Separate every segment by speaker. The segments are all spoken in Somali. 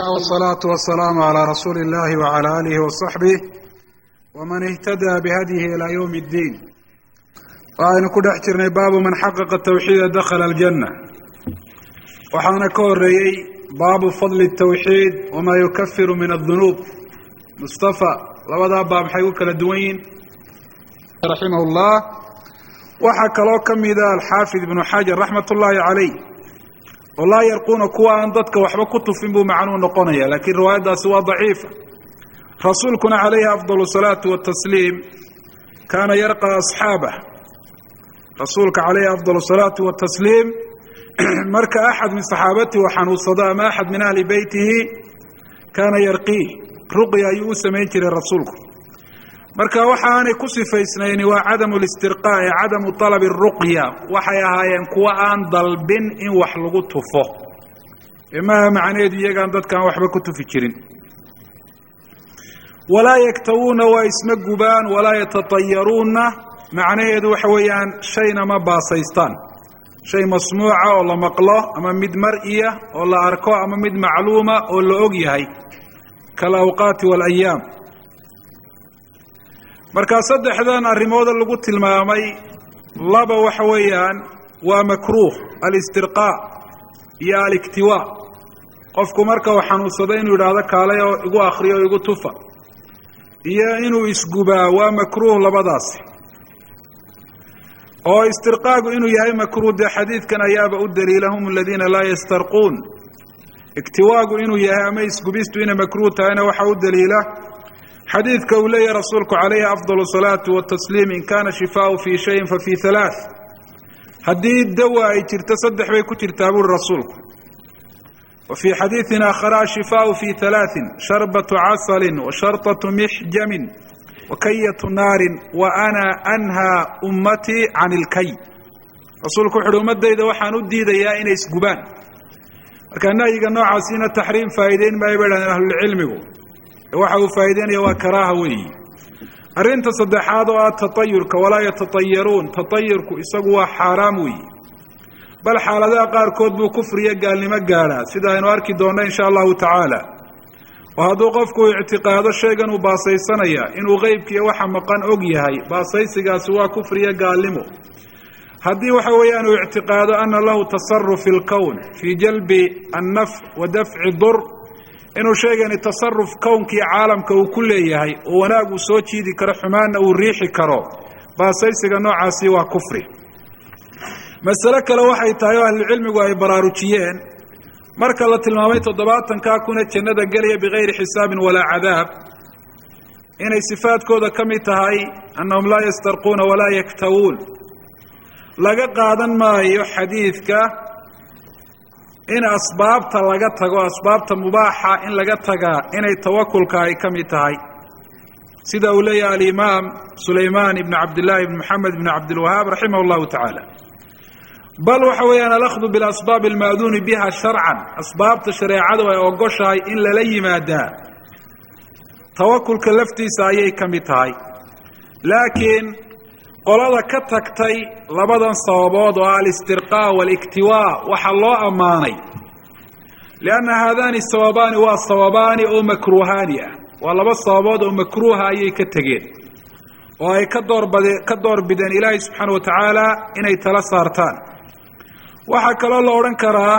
Speaker 1: والصلاة والسلام على رسول الله وعلى آله وصحبه ومن اهتدى بهديه إلى يوم الدين. وأنا كنت أحجرني باب من حقق التوحيد دخل الجنة. وحانا كوريي باب فضل التوحيد وما يكفر من الذنوب. مصطفى لوضع باب حيوك للدوين رحمه الله. وحكى له كم إذا الحافظ بن حجر رحمة الله عليه والله يرقون كوا أن ضدك وحبا كتفين بو معنون نقونيا، لكن رواية سوا ضعيفة. رسولكنا عليه أفضل الصلاة والتسليم كان يرقى أصحابه. رسولك عليه أفضل الصلاة والتسليم مرك أحد من صحابته وحنو صدام أحد من أهل بيته كان يرقيه رقيا يوسى ميتر رسولك. marka waxaanay ku sifaysnayn waa cadamu listirqaa cadamu talab arruqya waxay ahaayeen kuwa aan dalbin in wax lagu tufo ima macneedu iyaga dadkan waxba ku tufi jirin wala yaktawuna wa isma guban wala yatatayaruna macneedu waxa weeyaan shayna ma baasaystaan shay masmuuca oo la maqlo ama mid mar'iya oo la arko ama mid macluuma oo la og yahay kala awqaati wal ayyam. marka saddexdan arrimooda lagu tilmaamay laba waxa weeyaan waa makruuh al-istirqaa iyo al-iktiwa. qofku marka uu xanuunsado inuu yiraahdo kaalay oo igu akhriyo igu tufa iyo inuu isgubaa waa makruuh labadaas. oo istirqaagu inuu yahay makruuh de xadiidkan ayaaba u daliilahum alladina la yastarquun. iktiwaagu inuu yahay ama isgubistu inay makruuh tahayna waxa u daliila حديث كولي رسولك عليه أفضل الصلاة والتسليم إن كان شفاء في شيء ففي ثلاث. حديث دواء ترتصدح ويكتر تابور رسولك. وفي حديث آخر شفاء في ثلاث شربة عسل وشرطة محجم وكية نار وأنا أنهى أمتي عن الكي. رسولك حرمت ديدا وحان الديدا يا إنيس قبان. وكان نايقا نوع عسين التحريم فايدين ما يبعد عن أهل العلم waxa uu faa'iideynaya waa karaaha weey. arinta saddexaad oo tatayurka wala yatatayarun tatayurku isagu waa xaraam weey bal xaaladaha qaar kood buu kufriya gaalnimo gaara sida aynu arki doono insha Allah ta'ala. وهذا qofku i'tiqaado sheegan uu baasaysanaya inuu qeybkiisa waxa maqan og yahay baasaysigaas waa kufriya gaalnimo. haddii waxa weeyaan uu i'tiqaado anna lahu tasarruf fil kawn fi jalbi an-naf wa daf'i ad-dur inuu sheegay tasarruf kawnkii caalamka uu ku leeyahay oo wanaag uu soo jiidi karo xumaana uu riixi karo baasaysiga noocaasi waa kufri. mas'ala kale waxay tahay ahli cilmigu ay baraarujiyeen marka la tilmaamay 70ka kuna jannada galaya bighayri xisaabin wala cadaab inay sifaadkooda kamid tahay annahum la yastarquna wala yaktawun. laga qaadan maayo xadiidka in asbaabta laga tago asbaabta mubaaxa in laga taga inay tawakkulka ay kamid tahay sida uu leeyahay al-imam Sulaiman ibn Abdullah ibn Muhammad ibn Abdul Wahhab rahimahullah ta'ala. bal waxa weeyaan al-akhdhu bil asbab al-ma'dun biha shar'an asbaabta shariicadu ay ogoshahay in la yimaada tawakkulka laftiisa ayay kamid tahay. laakiin qolada ka tagtay labadan sababood oo al-istirqaa wal-iktiwa waxa loo amaanay lianna hadani sababani waa sababani oo makruuhani waa laba sababood oo makruuha ayay ka tageen oo ay ka doorbideen ilaahay subhanahu wa ta'ala inay tala saartaan. waxa kale oo la oran karaa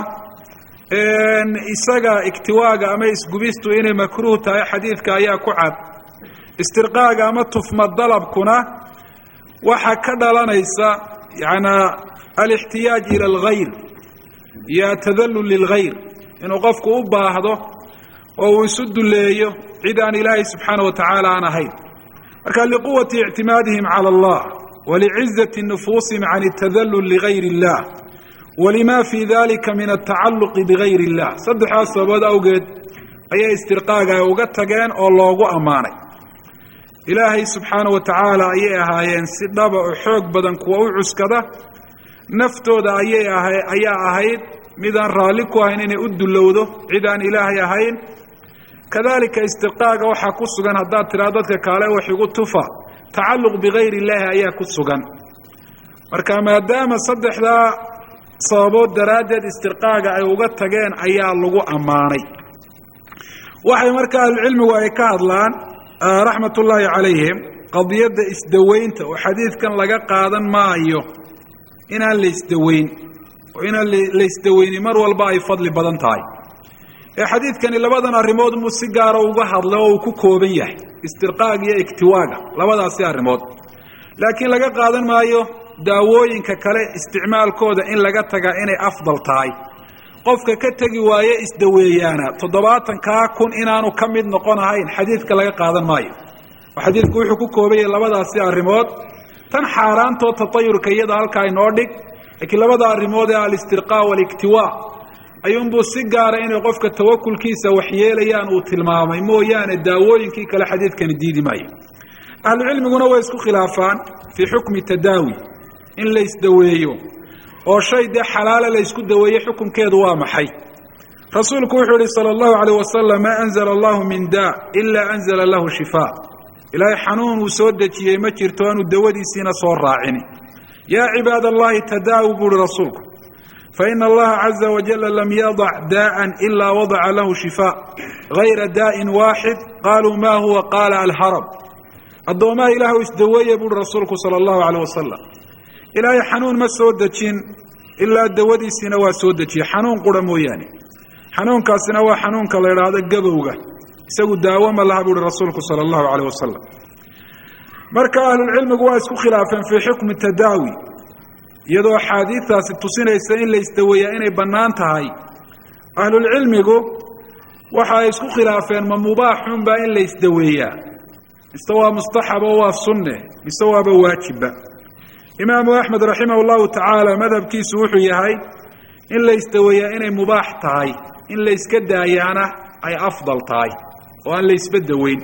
Speaker 1: isaga iktiwaaga ama isgubistu inay makruuh tahay xadiidka ayaa ku cad. istirqaaga ama tufma dalabkuna waxa ka dhalanaysa yaana al-ihtiyaaj ila al-ghayr ya tadallul lil-ghayr inuu qofku u baahdo oo uu isu duleeyo cid aan ilaahay subhanahu wa ta'ala aan ahayn. marka liquwati i'timaadihim ala Allah wa li'izzati an-nufusihim 'an at-tadallul li ghayri Allah wa lima fi dhalika min at-ta'alluq bi ghayri Allah. saddex sabab awgeed ayay istirqaaga uga tageen oo loogu amaanay. ilaahay subhanahu wa ta'ala ayay ahaayeen si dhaba oo xoog badan kuwa u cuskada naftooda ayaa ahayd midaan raali ku ahayn inay u dulowdo cid aan ilaahay ahayn. kadalika istirqaaga waxa ku sugan hadaa tiraado dadka kale wax igu tufa ta'alluq bi ghayri Allah ayaa ku sugan. marka maadaama saddexda sababood daraadeed istirqaaga ay uga tageen ayaa lagu amaanay. waxay marka ahlucilmigu ay ka hadlaan raxmatullaahi calayhim qadiyadda isdaweynta oo xadiidkan laga qaadan maayo inaan la isdaweyn oo inaan la isdaweyni mar walba ay fadli badan tahay ee xadiidkani labadan arrimood muu si gaara uga hadlay oo uu ku kooban yahay istirqaaga iyo iktiwaaga labadaasi arrimood laakiin laga qaadan maayo daawooyinka kale isticmaalkooda in laga tagaa inay afdal tahay qofka ka tegi waaye isdaweeyaana 70,000 inaanu ka mid noqon ahayn xadiidka laga qaadan maayo oo xadiidku wuxuu ku kooban yahay labadaasi arrimood tan xaaraantoo tatayurka iyada halkaa inoo dhig laakiin labada arrimood ee al-istirqaa wal-iktiwaa ayuunbuu si gaara inay qofka tawakulkiisa waxyeelayaan uu tilmaamay mooyaane daawooyinkii kale xadiidkani diidi maayo ahlucilmiguna way isku khilaafaan fii xukmi tadaawi in la isdaweeyo oo shay dee xalaala la isku daweeye xukunkeedu waa maxay rasuulku wuxuu yihi sala allahu calayh wasalam maa anzala allahu min daa ilaa anzala lahu shifaa ilaahay xanuun uu soo dejiyey ma jirto aanu dawadiisiina soo raacini yaa cibaad allahi tadaawu buu uhi rasuulku faina allaha caza wajalla lam yadac daa'an ilaa wadaca lahu shifaa gayra daa'in waaxid qaaluu ma huwa qaala alharab addoomaha ilaahu isdaweeye buuhi rasuulku sala allahu calayh wasalam ilaahay xanuun ma soo dejin ilaa dawadiisiina waa soo dejiyey xanuun qura mooyaane xanuunkaasina waa xanuunka la idhaahdo gabowga isagu daawo ma laha buuhi rasuulku sala allahu calayh wasalam marka ahlulcilmigu waa isku khilaafeen fii xukmi tadaawi iyadoo axaadiistaasi tusinaysa in la isdaweeyaa inay bannaan tahay ahlulcilmigu waxa ay isku khilaafeen ma mubaaxunba in la isdaweeyaa mise waa mustaxab oo waa sunne mise waaba waajibba imaamu axmed raximah allahu tacaala madhabkiisu wuxuu yahay in la isdaweeyaa inay mubaax tahay in la iska daayaana ay afdal tahay oo aan la isba daweyn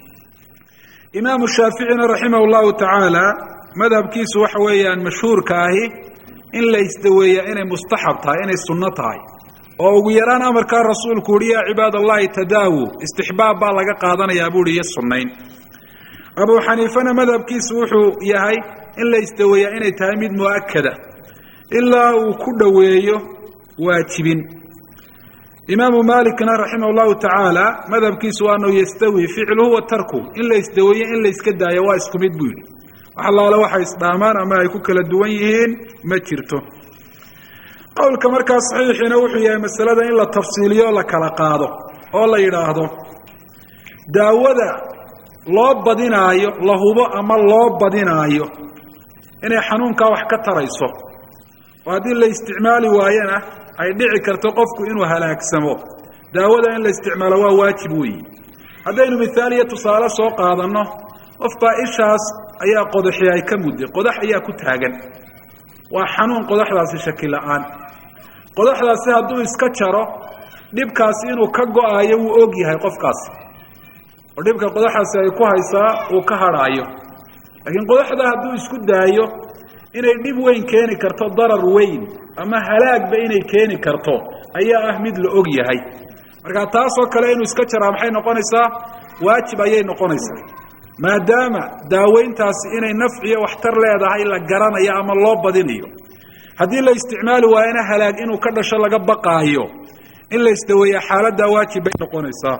Speaker 1: imaamu shaaficina raximah allahu tacaala madhabkiisu waxa weeyaan mashhuurka ahi in la isdaweeyaa inay mustaxab tahay inay sunno tahay oo ugu yaraan amarkaa rasuulku uhi yaa cibaad allahi tadaawu istixbaab baa laga qaadanayaa buuhi iyo sunnayn abuu xaniifana madhabkiisu wuxuu yahay in la isdaweeyaa inay tahay mid mu'akada ilaa uu ku dhoweeyo waajibin imaamu maalikna raximah allahu tacaala madhabkiisu waa annahu yastawi ficluhu wa tarkuhu in la isdaweeyo in la iska daayo waa isku mid buu yidhi wax allaale waxay isdhaamaan ama ay ku kala duwan yihiin ma jirto qowlka markaa saxiixiina wuxuu yahay masalada in la tafsiiliyo o la kala qaado oo la yidhaahdo daawada loo badinaayo la hubo ama loo badinaayo inay xanuunkaa wax ka tarayso oo haddii la isticmaali waayana ay dhici karto qofku inuu halaagsamo daawada in la isticmaalo waa waajib weeyi haddaynu mithaal iyo tusaale soo qaadanno qofbaa ishaas ayaa qodaxi ay ka mudday qodax ayaa ku taagan waa xanuun qodaxdaasi shaki la'aan qodaxdaasi hadduu iska jaro dhibkaasi inuu ka go'aayo wuu og yahay qofkaasi oo dhibka qodaxdaasi ay ku haysaa uu ka hadhaayo laakiin qodaxda hadduu isku daayo inay dhib weyn keeni karto darar weyn ama halaagba inay keeni karto ayaa ah mid la og yahay marka taasoo kale inuu iska jaraa maxay noqonaysaa waajib ayay noqonaysaa maadaama daaweyntaasi inay nafciyo waxtar leedahay la garanayo ama loo badinayo haddii la isticmaali waayana halaag inuu ka dhasho laga baqaayo in la isdaweeyaa xaaladdaa waajib bay noqonaysaa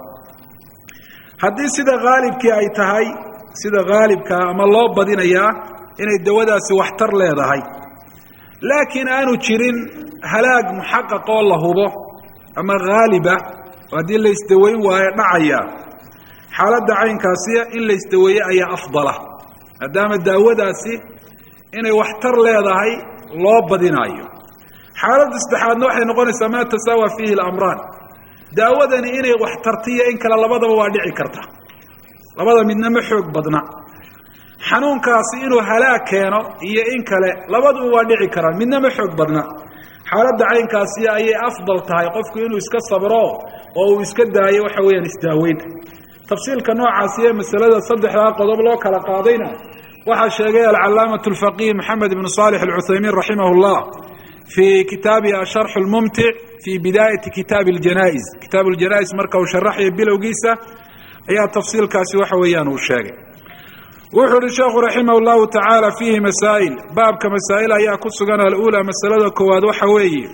Speaker 1: haddii sida haalibkii ay tahay sida haalibkaa ama loo badinayaa inay dawadaasi waxtar leedahay laakiin aanu jirin halaag muxaqaqoo la hubo ama haaliba oo haddii la isdaweyn waayo dhacaya xaaladda caynkaasiya in la isdaweeye ayaa afdala maadaama daawadaasi inay waxtar leedahay loo badinaayo xaaladda saddexaadna waxay noqonaysaa maa tasaawa fiihi alamraan daawadani inay waxtartiyo in kale labadaba waa dhici karta labada midna ma xoog badna xanuunkaasi inuu halaag keeno iyo in kale labaduba waa dhici karaan midna ma xoog badna xaaladda caynkaasi ayay afdal tahay qofku inuu iska sabro oo uu iska daayo waxa weeyaan isdaaweynta tafsiilka noocaasi ee masalada saddexdaa qodob loo kala qaadayna waxaa sheegay alcalaamatu alfaqiih maxamed ibnu saalix alcuthaymiin raximah llah fii kitaabihi asharxu lmumtic fii bidaayati kitaabi aljanaa'iz kitaabu aljanaa'iz marka uu sharaxaya bilowgiisa ayaa tafsiilkaasi waxa weeyaan uu sheegay wuxuu uhi sheekhu raximah llahu tacaala fiihi masaa'il baabka masaa'il ayaa ku sugan alula masalada koowaad waxa weeye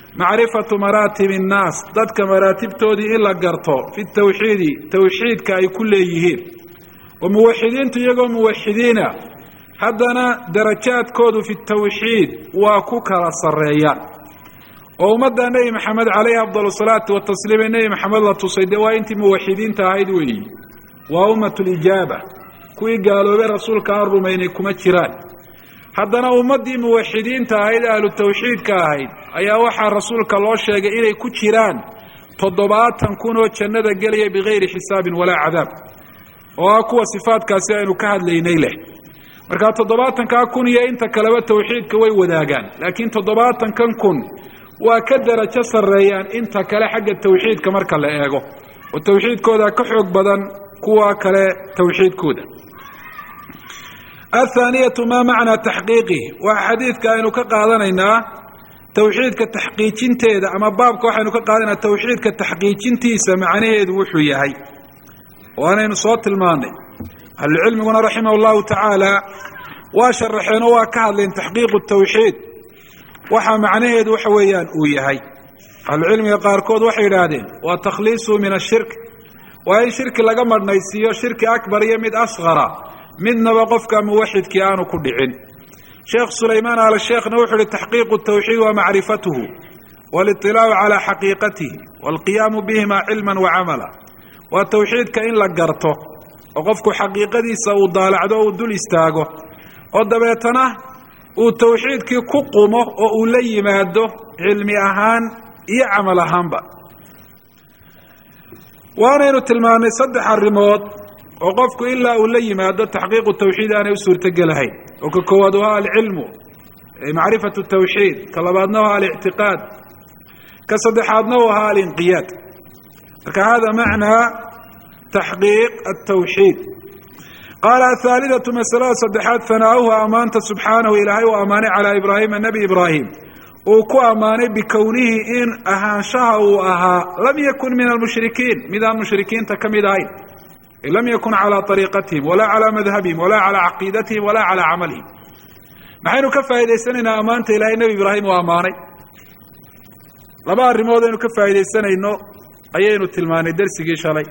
Speaker 1: macrifatu maraatib الnaas dadka maraatibtoodii in la garto fi tawxiidi tawxiidka ay ku leeyihiin oo muwaxidiintu iyagoo muwaxidiina haddana darajaadkoodu fi tawxiid waa ku kala sareeyaan oo ummadda nebi maxamed calayhi afdal salaatu watasliim ee nebi maxamed la tusay dee waa intii muwaxidiinta ahayd weeyi waa ummatulijaaba kuwii gaaloobay rasuulka aan rumaynay kuma jiraan haddana ummaddii muwaxidiinta ahayd ahlu tawxiidka ahayd ayaa waxaa rasuulka loo sheegay inay ku jiraan 70,000 oo jannada gelaya bigayri xisaabin walaa cadaab oo ah kuwa sifaadkaasi aynu ka hadlaynay leh markaa 70,000 iyo inta kaleba tawxiidka way wadaagaan laakiin 70,000 waa ka darajo sareeyaan inta kale xagga tawxiidka marka la eego oo tawxiidkooda ka xoog badan kuwa kale tawxiidkooda الثانية ما معنى تحقيقه وحديثك أنه كقادنا توحيد كتحقيقين تيدا أما بابك وحنو كقادنا توحيد كتحقيقين تيسا معنيه وحوية هاي وأنا نصوت الماني العلم قلنا رحمه الله تعالى وشرحنا وكهد لين تحقيق التوحيد وحا معنيه وحويان ويا هاي العلم يقاركود وحي رادين وتخليصه من الشرك وأي شرك لقمر نيسيه شرك أكبر يمد أصغر midna qofka muwaxidkii aanu ku dhicin sheekh Suleymaan al-Sheekh wuxuu tahqiiq at-tawhid wa ma'rifatuhu wal-ittilaa' ala haqiqatihi wal-qiyam bihima ilman wa 'amala wa tawhidka in la garto oo qofku haqiiqadiisa uu daalacdo oo dul istaago oo dabeetana uu tawhidkii ku qumo oo uu la yimaado cilmi ahaan iyo amal ahaanba waana tilmaanay saddex arrimood وقفك إلا أولي ما أدى تحقيق التوحيد أنا يسور تقلهين وككوادها العلم معرفة التوحيد كلبادناها الاعتقاد كصدحادناها الانقياد فهذا معنى تحقيق التوحيد قال الثالثة مسألة صدحات ثناؤها أمانة سبحانه إلهي وأمانة على إبراهيم النبي إبراهيم وكو أمانة بكونه إن أهانشها وأها لم يكن من المشركين من المشركين تكمدين لم يكن على طريقتهم ولا على مذهبهم ولا على عقيدتهم ولا على عملهم نحن كفى إذا سننا أمانة إلهي النبي إبراهيم وأماني لما الرموضة إنه كفى إذا سنة إنه أيين التلماني درسي شالي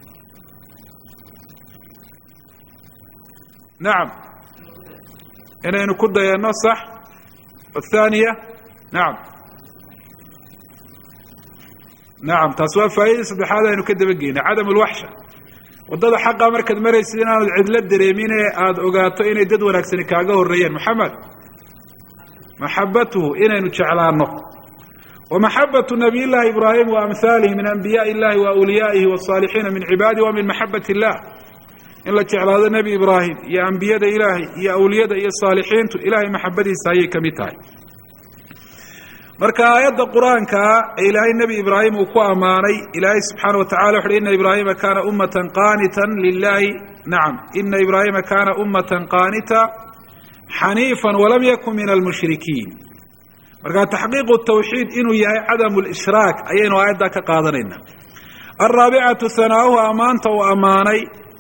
Speaker 1: نعم إنه كده ينصح والثانية نعم نعم تسوى فائدة سبحانه إنه كده بقينا عدم الوحشة wadada xaqa markad maraysid inaad cidla dareemin aad ogaato inay dad wanaagsan kaaga horeeyeen maxamed mahabbatuhu inaynu jeclaano wa mahabbatu nabiyillah ibrahim wa amthalihi min anbiya'i illahi wa awliya'ihi wa salihin min ibadi wa min mahabbati illah illa jeclaado nabi ibrahim ya anbiyada ilahi ya awliyada ya salihintu ilahi mahabbadiisa ayay kamitahay marka aayada quraanka ilaahay nabi ibraahim uu ku amaanay ilaahay subhanahu wa ta'ala wuxuu inna ibraahima kana ummatan qanitan lillahi na'am inna ibraahima kana ummatan qanita hanifan wa lam yakun min al-mushrikeen marka tahqiiq at-tawhid inuu yahay adam al-ishraak ayaynu aayada ka qaadanayna الرابعة ثناؤه أمانته وأماني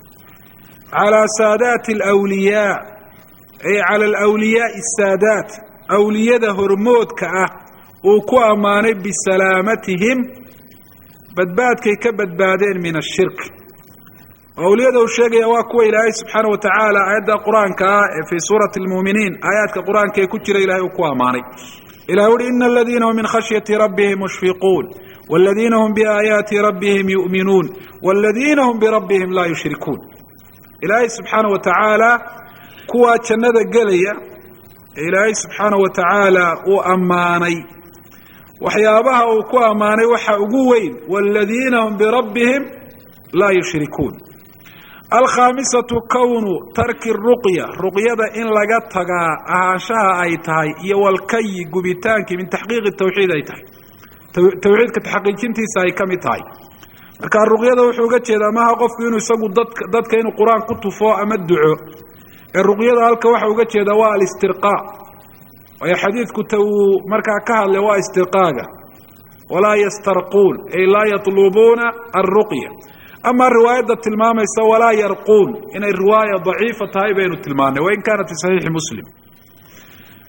Speaker 1: على سادات الأولياء أي على الأولياء السادات أولياء هرمود كأه وكو أماني بسلامتهم بدباد كي كبدبادين من الشرك أولياء الشيخ يواكو إلهي سبحانه وتعالى آيات القرآن في سورة المؤمنين آيات القرآن كي كتر إلهي وكو أماني إلهي إن الذين هم من خشية ربهم مشفقون والذين هم بآيات ربهم يؤمنون والذين هم بربهم لا يشركون إلهي سبحانه وتعالى كوا جنة قليا إلهي سبحانه وتعالى وأماني وحيابها وكوا أماني وحقوين والذين هم بربهم لا يشركون الخامسة كون ترك الرقية رقية إن لقتها أهانشها أيتهاي يوالكي قبيتانك من تحقيق التوحيد أيتهاي توحيد كتحقيقين تيساي كميتهاي marka ruqyada wuxuu uga jeedaa ma aha qofku inuu isagu dadka inuu quraan ku tufo ama duco ee ruqyada halka waxa uga jeedaa waa al-istirqa oo xadiidku tuu marka ka hadlay waa istirqaaga wala yastarqun ay la yatlubuna ar-ruqya ama riwaayada tilmaamaysa wala yarqun inay riwaaya dha'ifa tahay baynu tilmaanay wa in kaanat fi sahih muslim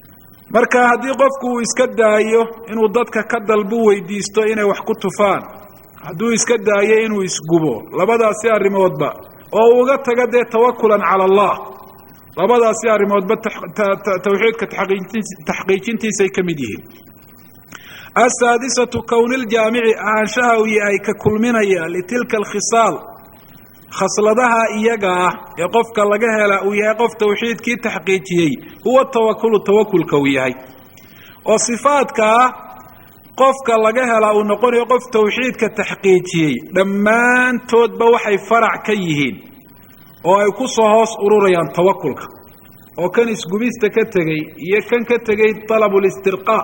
Speaker 1: marka haddii qofku uu iska daayo inuu dadka ka dalbu weydiisto inay wax ku tufaan, hadduu iska daayo inuu isgubo, labadaasi arrimoodba oo uga taga dee tawakulan cala allah, labadaasi arrimoodba tawxiidka taxqiijintiisay ka mid yihiin. asaadisatu kowniljaamici ahaanshaha uu yahay ka kulminaya litilka alkhisaal, khasladaha iyaga ah ee qofka laga hela uu yahay qof tawxiidkii taxqiijiyey, huwa tawakulu, tawakulka uu yahay. oo sifaadka ah qofka laga hela uu noqonayo qof tawxiidka taxqiijiyey, dhammaantoodba waxay farac ka yihiin oo ay ku soo hoos ururayaan tawakulka. oo kan isgubista ka tegey iyo kan ka tegey talabulistirqaa,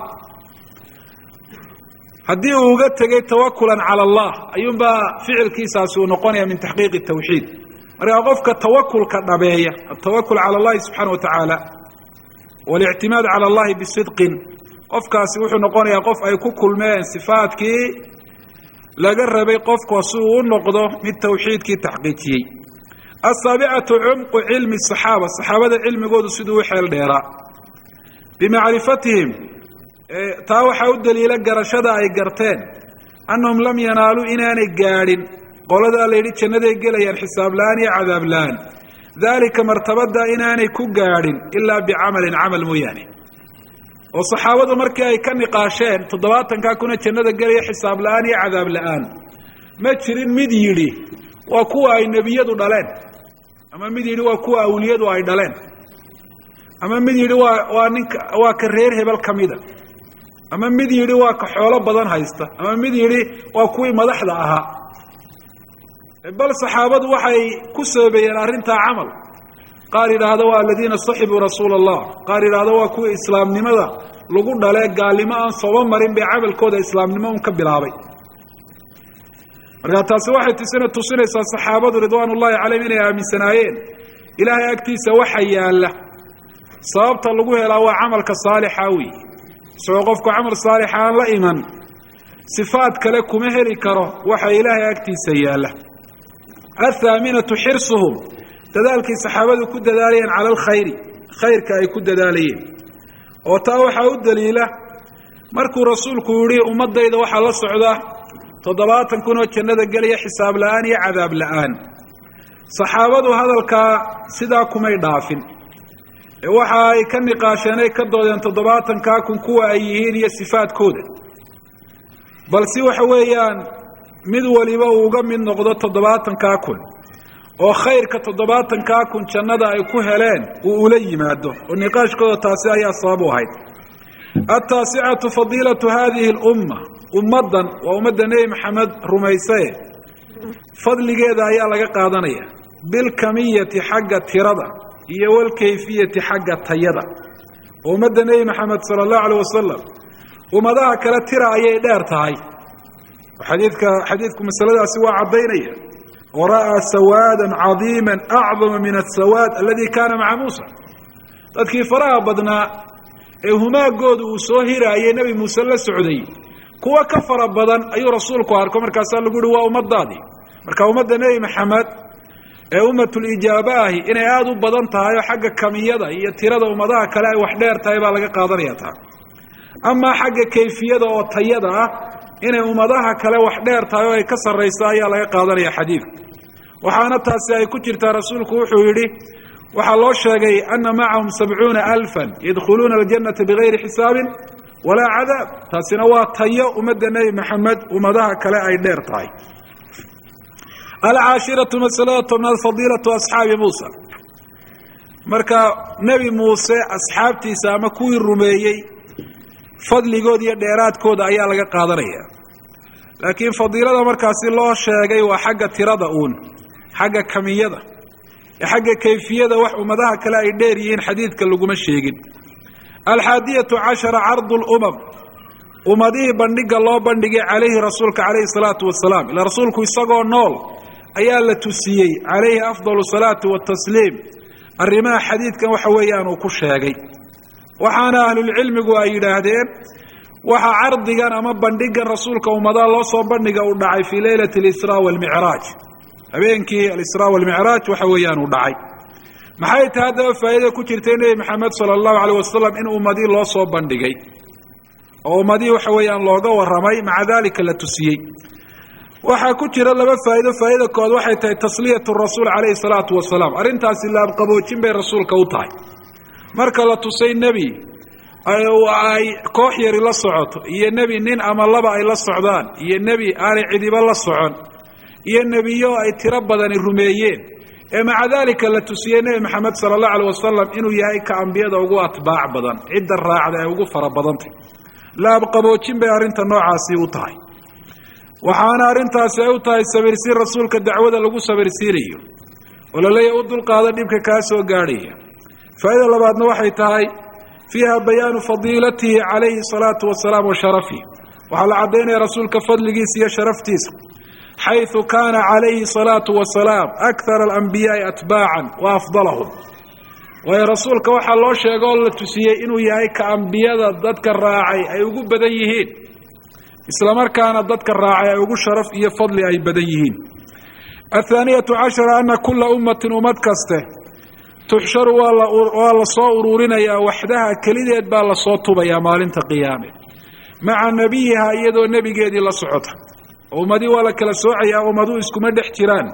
Speaker 1: haddii uu uga tegey tawakulan cala allah, ayuunbaa ficilkiisaasi uu noqonaya min taxqiiqi tawxiid. markaa qofka tawakulka dhabeeya, atawakul cala allahi subxaana wa tacaala walictimaad cala allahi bisidqin, qofkaasi wuxuu noqonayaa qof ay ku kulmeen sifaadkii laga rabay qofku si uu u noqdo mid tawxiidkii taxqiijiyey. asaabicatu cumqu cilmi saxaaba, saxaabada cilmigoodu siduu u xeel dheeraa. bimacrifatihim, taa waxaa u daliila garashada ay garteen, annahum lam yanaaluu inaanay gaadhin qoladaa la yidhi jannaday gelayaan xisaab la-aan iyo cadaab la-aan, daalika martabada inaanay ku gaadhin ilaa bicamalin, camal mooyaane. oo saxaabadu markii ay ka niqaasheen 70 kuna jannada gelaya xisaab la-aan iyo cadaab la-aan, ma jirin mid yidhi waa kuwa ay nebiyadu dhaleen, ama mid yidhi waa kuwa awliyadu ay dhaleen, ama mid yidhi waa ka reer hebel ka mida, ama mid yidhi waa ka xoolo badan haysta, ama mid yidhi waa kuwii madaxda ahaa. bal saxaabadu waxay ku soobeeyeen arrintaa camal. qaar yidhaahdo waa aladiina saxibuu rasuula allah, qaar yidhaahdo waa kuwii islaamnimada lagu dhalee gaalnimo aan sooba marin bay camalkooda islaamnimo un ka bilaabay. markaa taasi waxay tusinaysaa saxaabadu ridwaanullahi calayhim inay aaminsanaayeen ilaahay agtiisa waxa yaalla, sababta lagu helaa waa camalka saalixa wey. isagoo qofku camal saalixa aan la iman, sifaad kale kuma heli karo waxa ilaahay agtiisa yaalla. athaaminatu xirsuhum, dadaalkii saxaabadu ku dadaalayeen cala alkhayri, khayrka ay ku dadaalayeen. oo taa waxaa u daliila markuu rasuulku yidhi ummadayda waxaa la socda 70 kun oo jannada gelaya xisaab la-aan iyo cadaab la-aan, saxaabadu hadalkaa sidaa kumay dhaafin, waxa ay ka niqaasheen ay ka doodeen 70 kun kuwa ay yihiin iyo sifaadkooda, bal si waxa weeyaan mid waliba uu uga mid noqdo 70 kun oo khayrka 70 kun jannada ay ku heleen uu ula yimaado. oo niqaashkooda taasi ayaa sabab u ahayd. ataasicatu fadiilatu hadihi اlumma, ummaddan waa ummadda nebi maxamed rumaysaye fadligeeda ayaa laga qaadanaya, bilkamiyati xagga tirada iyo walkayfiyati xagga tayada. oo ummadda nebi maxamed sala allahu alayh wasalam ummadaha kale tira ayay dheer tahay. xadiidku masaladaasi waa caddaynaya. wara'aa sawaadan cadiiman acdama min asawaad aladi kaana maca muusa, dadkii faraha badnaa ee humaagooda uu soo hiraayay nebi muuse la socday, kuwa ka fara badan ayuu rasuulku arko. markaasaa lagu yihi waa ummaddaadii. marka ummadda nebi maxamed ee ummatulijaaba ahi inay aada u badan tahay oo xagga kamiyada iyo tirada ummadaha kale ay wax dheer tahay baa laga qaadanaya taa. amaa xagga kayfiyada oo tayada ah inay ummadaha kale wax dheer tahay oo ay ka sarrayso ayaa laga qaadanaya xadiidka. waxaana taasi ay ku jirtaa rasuulku wuxuu yidhi waxaa loo sheegay ana macahum 70,000 yadkhuluuna aljannata bigayri xisaabin walaa cadaab. taasina waa tayo ummadda nebi maxamed ummadaha kale ay dheer tahay. alcaashiratu masalada tobnaad fadiilatu asxaabi muusa, marka nebi muuse asxaabtiisa ama kuwii rumeeyey fadligooda iyo dheeraadkooda ayaa laga qaadanaya. laakiin fadiilada markaasi loo sheegay waa xagga tirada uun, xagga kamiyada, xagga kayfiyada wax ummadaha kale ay dheer yihiin xadiidka laguma sheegin. alxaadiyatu cashara cardu lumam, ummadihii bandhiga loo bandhigay calayhi rasuulka calayhi salaatu wasalaam. ila rasuulku isagoo nool ayaa la tusiyey calayhi afdalu salaati watasliim arrimaha xadiidkan waxa weeyaan uu ku sheegay. waxaana ahlulcilmigu ay yidhaahdeen waxa cardigan ama bandhigan rasuulka ummadaha loo soo bandhiga uu dhacay fii leylati alisraa waalmicraaj, habeenkii alisraa waalmicraaj waxa weeyaan uu dhacay. maxay tahay haddaba faa'iida ku jirtay nebi maxamed sala allahu calayh wasalam in ummadii loo soo bandhigay oo ummadii waxa weeyaan looga warramay maca daalika la tusiyey waxaa ku jira laba faa'iido faa'iida kood waxay tahay tasliyatu rasuul calayhi salaatu wasalaam arrintaasi laabqaboojin bay rasuulka u tahay marka la tusay nebi ay koox yari la socoto iyo nebi nin ama laba ay la socdaan iyo nebi aanay cidiba la socon iyo nebiyo ay tiro badani rumeeyeen ee maca daalika la tusiyey nebi maxamed sala allahu alayh wasalam inuu yahay ka ambiyada ugu atbaac badan cidda raacda ay ugu fara badantay laabqaboojin bay arrinta noocaasi u tahay waxaana arrintaasi ay u tahay sabirsiin rasuulka dacwada lagu sabirsiinayo oo laleeyahay u dulqaada dhibka kaa soo gaadhaya faa'ida labaadna waxay tahay fiiha bayaanu fadiilatihi calayhi salaatu wasalaam wa sharafihi waxaa la caddaynaya rasuulka fadligiisa iyo sharaftiisa xayثu kaana calayhi salaatu wasalaam akthara alambiyaai atbaacan wa afdalahum waayo rasuulka waxaa loo sheega oo la tusiyey inuu yahay ka ambiyada dadka raacay ay ugu badan yihiin isla markaana dadka raacay ay ugu sharaf iyo fadli ay badan yihiin athaaniyatu cashara ana kula ummatin ummad kaste tuxsharu waa la soo ururinayaa waxdaha kelideed baa lasoo tubayaa maalinta qiyaame maca nebiyiha iyadoo nebigeedii la socota ummadii waa la kala soocayaa ummadu iskuma dhex jiraan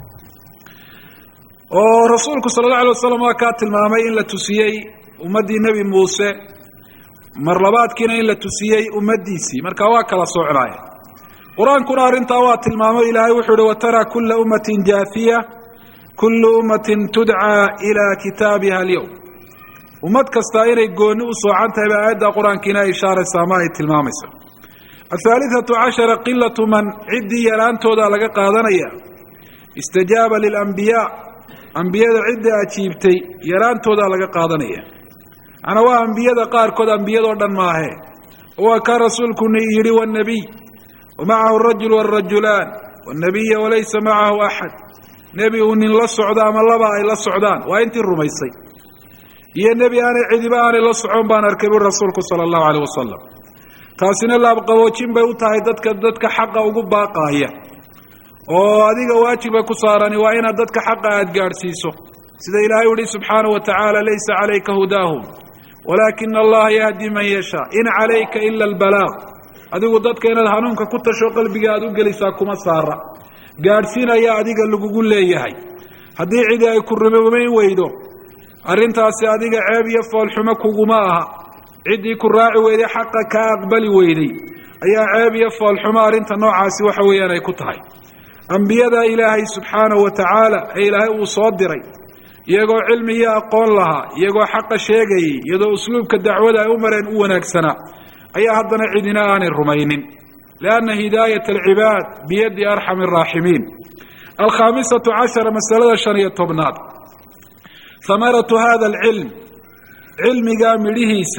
Speaker 1: oo rasuulku sala allahu alay wasalam waa kaa tilmaamay in la tusiyey ummaddii nebi muuse mar labaadkiina in la tusiyey ummaddiisii markaa waa kala soocnaaya qur-aankuna arrintaa waa tilmaamay ilaahay wuxuu uhi wataraa kula ummatin jaafiya kullu ummatin tudcaa ilaa kitaabiha alyowm ummad kastaa inay goonni u soocan tahay baa aayadda qur-aankiina ay ishaaraysa ama ay tilmaamaysa athaalithatu cashara qilatu man ciddii yaraantooda laga qaadanaya istajaaba lilambiyaa ambiyada cidda ajiibtay yaraantoodaa laga qaadanaya macnaa waa ambiyada qaarkood ambiyadoo dhan maahe waa kaa rasuulku yidhi waannabiy wamacahu arajul waalrajulaan waannabiya walaysa macahu axad nebi uu nin la socdo ama laba ay la socdaan waa intii rumaysay iyo nebi aanay cidiba aanay la socon baan arkay buri rasuulku sala allahu calayh wasalam taasina laabqaboojin bay u tahay dadka xaqa ugu baaqaaya oo adiga waajiba ku saarani waa inaad dadka xaqa aad gaadhsiiso sida ilaahay uhi subxaanahu wa tacaala laysa calayka hudaahum walaakina allaha yahdi man yashaa in calayka ila albalaaq adigu dadka inaad hanuunka ku tasho qalbiga aad u gelisaa kuma saara gaadhsiinaya adiga lagugu leeyahay haddii cidi ay ku rumayn weydo arrintaasi adiga ceeb iyo foolxumo kuguma aha ciddii ku raaci weyday xaqa kaa aqbali weyday ayaa ceeb iyo foolxumo arrinta noocaasi waxa weeyaan ay ku tahay ambiyada ilaahay subxaanahu wa tacaala ee ilaahay uu soo diray iyagoo cilmi iyo aqoon lahaa iyagoo xaqa sheegayay iyadoo usluubka dacwada ay u mareen u wanaagsanaa ayaa haddana cidina aanay rumaynin lianna hidaayata alcibaad biyadi arxami araaximiin alkhaamisatu cashara masalada 15 hamaratu hada alcilm cilmigaa midhihiisa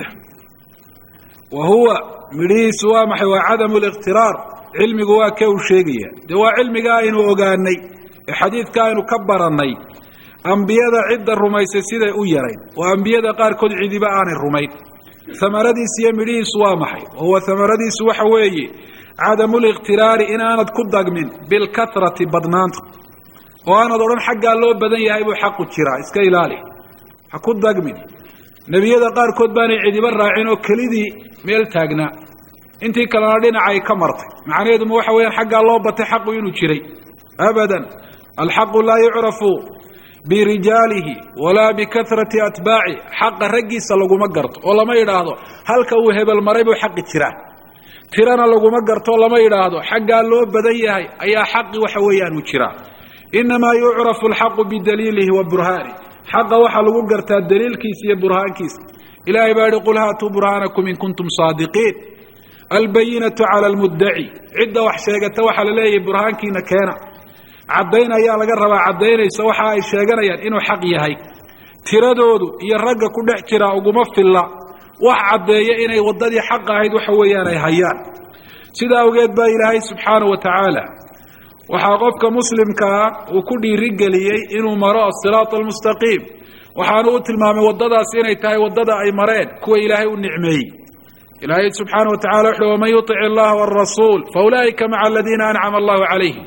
Speaker 1: wa huwa midhihiisu waa maxay waa cadamu liqtiraar cilmigu waa kee uu sheegaya dee waa cilmigaa aynu ogaanay ee xadiidka aynu ka barannay ambiyada cidda rumaysay siday u yarayn oo ambiyada qaarkood cidiba aanay rumayn hamaradiisu iyo midhihiisu waa maxay wahuwa hamaradiisu waxa weeye cadamu liqtiraari inaanad ku dagmin bilkahrati badnaanta oo aanad odhan xaggaa loo badan yahay buu xaqu jiraa iska ilaali ha ku dagmin nebiyada qaarkood baanay cidiba raacin oo kelidii meel taagnaa intii kalena dhinacay ka martay macnaheeduma waxa weeyaan xaggaa loo batay xaqu inuu jiray abadan alxaqu laa yucrafu birijaalihi walaa bikahrati atbaaci xaqa raggiisa laguma garto oo lama yidhaahdo halka uu hebel maray buu xaqi jiraa tirana laguma garto oo lama yidhaahdo xaggaa loo badan yahay ayaa xaqi waxa weeyaan uu jiraa inamaa yucrafu alxaqu bidaliilihi wa burhaanihi xaqa waxaa lagu gartaa daliilkiisa iyo burhaankiisa ilaahay baa yihi qul haatuu burhaanakum in kuntum saadiqiin albayinatu cala almuddaci cidda wax sheegata waxaa la leeyahay burhaankiina keena caddayn ayaa laga rabaa caddaynaysa waxa ay sheeganayaan inuu xaq yahay tiradoodu iyo ragga ku dhex jira uguma filla wax caddeeya inay waddadii xaq ahayd waxa weeyaan ay hayaan sidaa awgeed baa ilaahay subxaanahu wa tacaala waxaa qofka muslimkaa uu ku dhiirigeliyey inuu maro asiraat almustaqiim waxaanu u tilmaamay waddadaas inay tahay waddada ay mareen kuwa ilaahay u nicmeeyey ilaahay subxaanahu wa tacala wuxuui waman yutic illaha waalrasuul faulaa'ika maca aladiina ancama allahu calayhim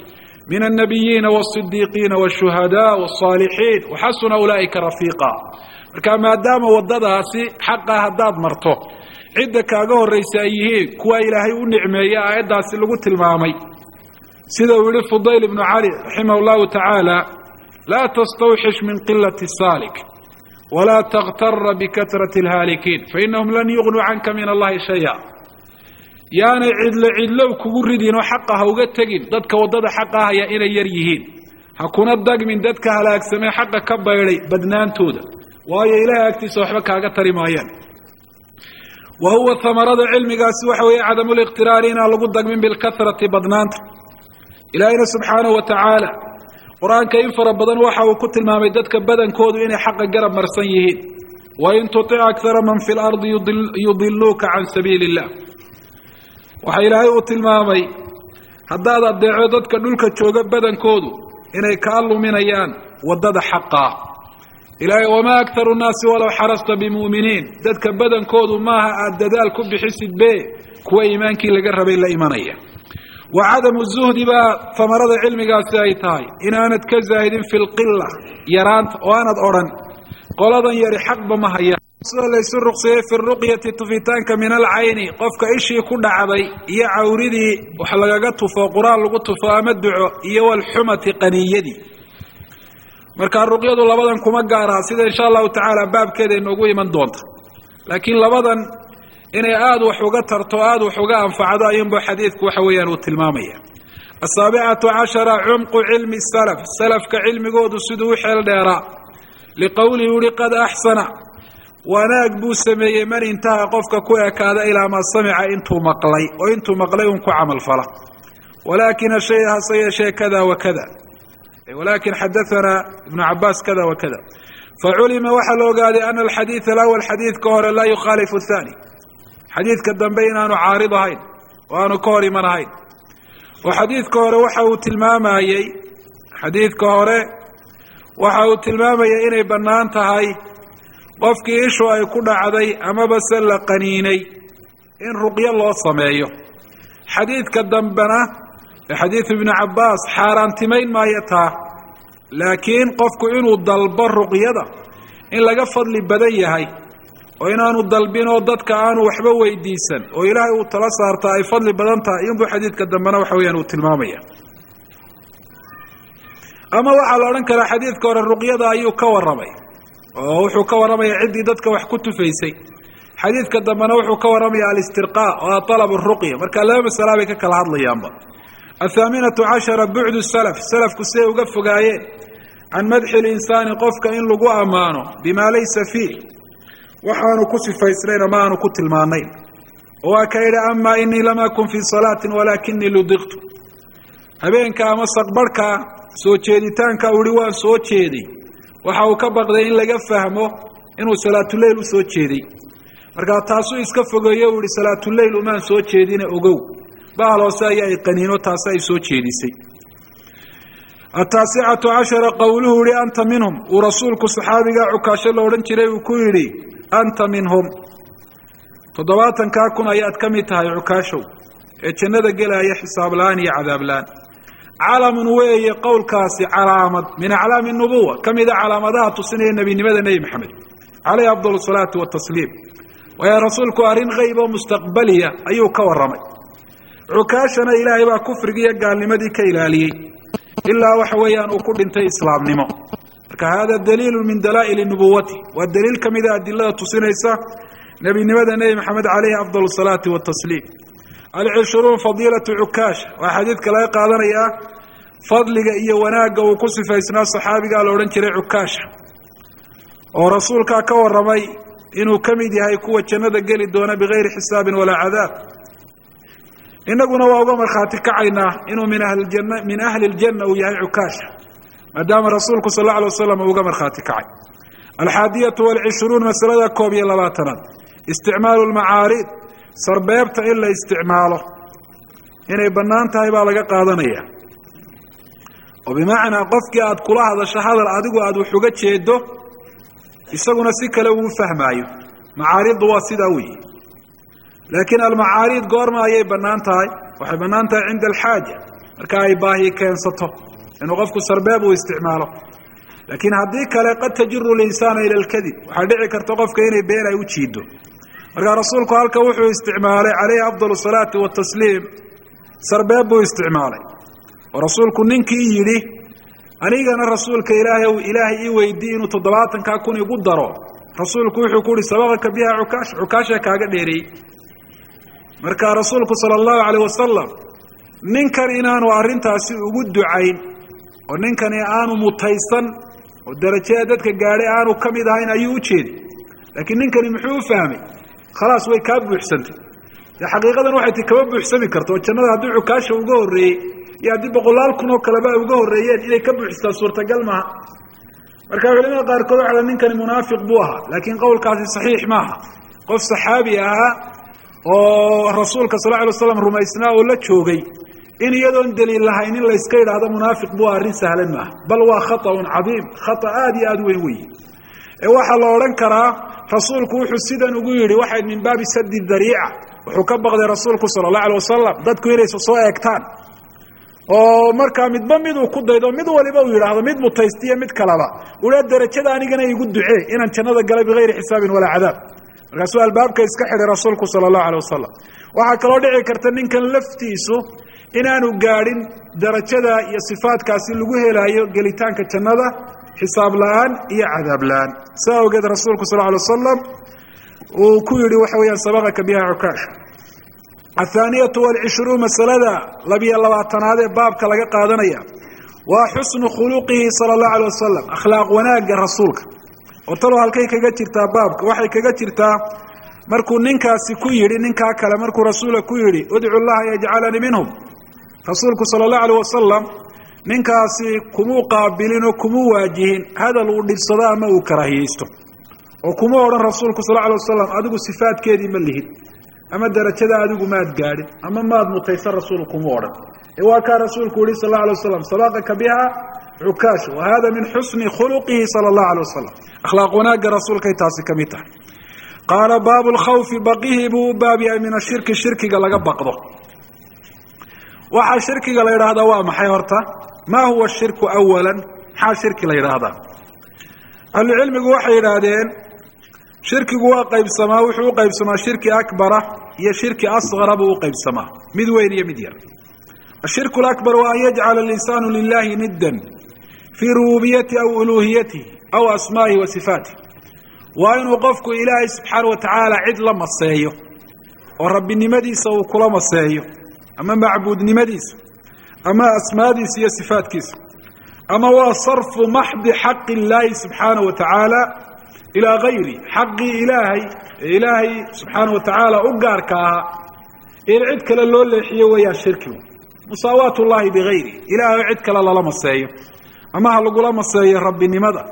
Speaker 1: min النabiyiina والصidiiqiina والشhuhadاء والصاalixiin وxasuna ulaaئika rafiiqa. marka maadaama wadadaasi xaqa haddaad marto cidda kaaga horraysa ay yihiin kuwa ilaahay u nicmeeye aayaddaasi lagu tilmaamay, sida uu yihi fudayl ibnu cali raximah اllahu tacaala: laa tastawxish min qilati الsaalik walaa takhtara bikatrati اlhaalikiin fainahum lan yugnuu canka min allahi shaya. yaanay cidlow kugu ridin oo xaqa ha uga tegin dadka waddada xaqa ahaya inay yar yihiin, ha kuna dagmin dadka halaagsamee xaqa ka baydhay badnaantooda, waayo ilaahay agtiisa waxba kaaga tari maayaan. wa huwa hamarada cilmigaasi waxa weeye cadamuliqtiraari inaan lagu dagmin bilkahrati badnaanta. ilaahayna subxaanahu wa tacaala qur-aanka in fara badan waxa uu ku tilmaamay dadka badankoodu inay xaqa garab marsan yihiin. wain tutic akara man fi lardi yudiluuka can sabiili illah. waxaa ilaahay uu tilmaamay haddaad adeeco dadka dhulka jooga badankoodu inay kaa luminayaan waddada xaqaa. ilaahay wamaa akharu nnaasi walow xarasta bimu'miniin. dadka badankoodu maaha aad dadaal ku bixisid be kuwa iimaankii laga rabay la imanaya. wa cadamu zuhdi baa hamarada cilmigaasi ay tahay inaanad ka zaahidin fi lqila yaraanta, oo aanad odhan qoladan yari xaqba ma hayaan. sida laysu ruqseeyey fi ruqyati tufitaanka min alcayni, qofka ishii ku dhacday iyo cawridii wax lagaga tufo qur-aan lagu tufo ama duco, iyo walxumati qaniyadii. markaa ruqyadu labadan kuma gaaraha, sida insha allahu tacaala baabkeeda inoogu iman doonta, laakiin labadan inay aada wax uga tarto aada wax uga anfacdo ayuunba xadiidku waxa weeyaan uu tilmaamaya. asaabicatu cashara cumqu cilmi salaf, salafka cilmigoodu siduu u xeel dheeraa. liqowlihi uhi qad axsana, wanaag buu sameeyey man intaha qofka ku ekaada ilaa maa samica intuu maqlay, oo intuu maqlay un ku camal fala. walakin shay hase yeeshee kada wa kada, walakin xadaثana ibnu cabaas kada wa kada. faculima waxaa la ogaaday ana alxadiiث alawal xadiidka hore laa yukhaalifu الthani, xadiidka dambe inaanu caarid ahayn oo aanu ka hor iman ahayn. oo xadiidka hore waxa uu tilmaamayey inay bannaan tahay qofkii ishu ay ku dhacday amaba se la qaniinay in ruqyo loo sameeyo. xadiidka dambena xadiidu ibni cabaas xaaraantimayn maayo taa, laakiin qofku inuu dalbo ruqyada in laga fadli badan yahay, oo inaanu dalbin oo dadka aanu waxba weydiisan oo ilaahay uu tala saarta ay fadli badan tahay, inbuu xadiidka dambena waxa weeyaan uu tilmaamaya. ama waxaa la odhan karaa xadiidka hore ruqyada ayuu ka warramay oo wuxuu ka warramaya ciddii dadka wax ku tufaysay. xadiidka dambena wuxuu ka warramaya alistirqaa oo alab ruqya. marka laba masala bay ka kala hadlayaanba. athaaminatu cashara bucdu salaf, salafku siday uga fogaayeen can madxi linsaani qofka in lagu ammaano bimaa laysa fiih, waxaanu ku sifaysnayn ama aanu ku tilmaanayn. waa ka yidhi amaa inii lam akun fii salaatin walaakinii ludiqtu. habeenka ama saqbarhka soo jeeditaanka uhi waan soo jeeday, waxa uu ka baqday in laga fahmo inuu salaatuleyl u soo jeeday. markaa taasuu iska fogeeyo u ihi salaatuleyl umaan soo jeedine ogow, bahal hoose ayaa ay qaniino taasi ay soo jeedisay. ataasicatu cashara qowluhu ihi anta minhum, uu rasuulku saxaabigaa cukaasho la odhan jiray uu ku yidhi anta minhum. 70,000 ayaad ka mid tahay cukaashow ee jannada gelaya xisaab la-aan iyo cadaab la-aan. calamun weeye qowlkaasi calaamad min aclaami nubuwa, ka mida calaamadaha tusinaya nebinimada nebi maxamed calayhi afdal salaatu watasliim. waayo rasuulku arrin hayb oo mustaqbaliya ayuu ka warramay. cukaashana ilaahay baa kufrigii iyo gaalnimadii ka ilaaliyey ilaa waxa weeyaan uu ku dhintay islaamnimo. marka hada daliilu min dalaa'ili nubuwati, waa daliil ka mida adilada tusinaysa nebinimada nebi maxamed calayhi afdal salaatu watasliim. 20 fadiilatu cukaasha, waa xadiidka laga qaadanayaa fadliga iyo wanaagga uu ku sifaysnaa saxaabigaa la odhan jiray cukaasha, oo rasuulkaa ka warramay inuu ka mid yahay kuwa jannada geli doona bigayri xisaabin walaa cadaab. innaguna waa uga markhaati kacaynaa inuu min ahli ljanna uu yahay cukaasha, maadaama rasuulku sal alla alay wasalam uu uga markhaati kacay. 21 masalada 21 isticmaalu lmacaarid, sarbeebta in la isticmaalo inay bannaan tahay baa laga qaadanaya. oo bimacnaa qofkii aad kula hadasho hadal adigu aad wax uga jeedo isaguna si kale uu fahmaayo. macaariddu waa sidaa weeye. laakiin almacaariid goorma ayay bannaan tahay? waxay bannaan tahay cinda alxaaja, marka ay baahi keensato inuu qofku sarbeeb uu isticmaalo. laakiin haddii kale qad tajiru linsaana ila alkadib, waxaa dhici karta qofka inay been ay u jiido. marka rasuulku halka wuxuu isticmaalay calayhi afdal salaati watasliim sarbeeb buu isticmaalay. oo rasuulku ninkii yidhi anigana rasuulka ilaahay ii weydii inuu 70 kun igu daro, rasuulku wuxuu ku yidhi sabaqaka biha cukaasha kaaga dheereeyey. marka rasuulku sala allahu calayh wasalam ninkan inaanu arrintaasi ugu ducayn oo ninkani aanu mutaysan oo darajada dadka gaadhay aanu ka mid ahayn ayuu u jeeday. laakiin ninkani muxuu u fahmay khalaas way kaa buuxsantay. xaqiiqadan waxay ti kama buuxsami karto oo jannada haddii cukaasha uga horreeyey iyo haddii 100 kun oo kaleba ay uga horreeyeen inay ka buuxstaan suurtagal maaha. marka culimada qaarkood waxaa ninkani munaafiq buu ahaa, laakiin qowlkaasi saxiix maaha. qof saxaabi ahaa oo rasuulka sallallahu alayhi wasallam rumaysnaa oo la joogay in iyadoon daliil lahayn in la iska yiraahdo munaafiq buu arrin sahlan maaha, bal waa khata'un cadiim, khata aad iyo aad weyn weeye. waxa la oran karaa rasuulku wuxuu sidan ugu yiri waxay min baabi saddi dariica, wuxuu ka baqday rasuulku sallallahu alayhi wasallam dadku inay soo eegtaan oo marka midba mid uu ku daydo mid waliba uu yiraahdo mid mutaystiya mid kalaba ula darajada anigana igu ducee inaan jannada galay bigeyri xisaabin wala cadaab. markaasuu albaabka iska xidhay rasuulku sallallahu alayhi wasallam. waxaa kaloo dhici karta ninkan laftiisu inaanu gaadhin darajada iyo sifaadkaasi lagu helayo gelitaanka jannada xisaab la'aan iyo cadaab la'aan. saa awgeed rasuulku sallallahu alayhi wasallam uu ku yidhi waxa weeyaan sabaqaka biha cukaash. الثانية والعشرون مسألة لبي الله واتناده بابك لغا قادنيا وحسن خلقه صلى الله عليه وسلم أخلاق وناق رسولك وطلو هالكي كغا جرتا بابك وحي كغا جرتا مركو ننكا سكويري ننكا كلا مركو رسولك كويري ادعو الله يجعلني منهم. رسولك صلى الله عليه وسلم ننكا سكمو قابلين وكمو واجهين هذا الورد الصداء ما وكراهيستو وكمو ورن رسولك صلى الله عليه وسلم أدقو صفات كيدي ملهين أما درجة أدوك ما تقارن أما ما متيسر رسولك مورد. وكان رسولك صلى الله عليه وسلم سبقك بها عكاش، وهذا من حسن خلقه صلى الله عليه وسلم. أخلاقنا رسولك يتاسي كميتا. قال باب الخوف بقيه باب من الشرك قال لك بقضه. وحا الشرك قال هذا وما حيورته ما هو الشرك أولا حا شرك لا هذا العلم وحي هذين شرك هو قيب سماء وحو قيب سماء شرك أكبر هي شرك أصغر بو قيب سماء مدوين يمدير. الشرك الأكبر وأن يجعل الإنسان لله ندا في ربوبيته أو ألوهيته أو أسمائه وصفاته، وأن وقفك إلهي سبحانه وتعالى عدل مصيه ورب النمديس وكل مصيه أما معبود نمديس أما أسماء هي صفات كيس أما هو صرف محض حق الله سبحانه وتعالى إلى غيري حق إلهي سبحانه وتعالى أقاركها العدك للول لحيه ويا الشرك مساواة الله بغيري إلهي عدك لله مصيه أما هلقوا لما مصيه ربي نمضى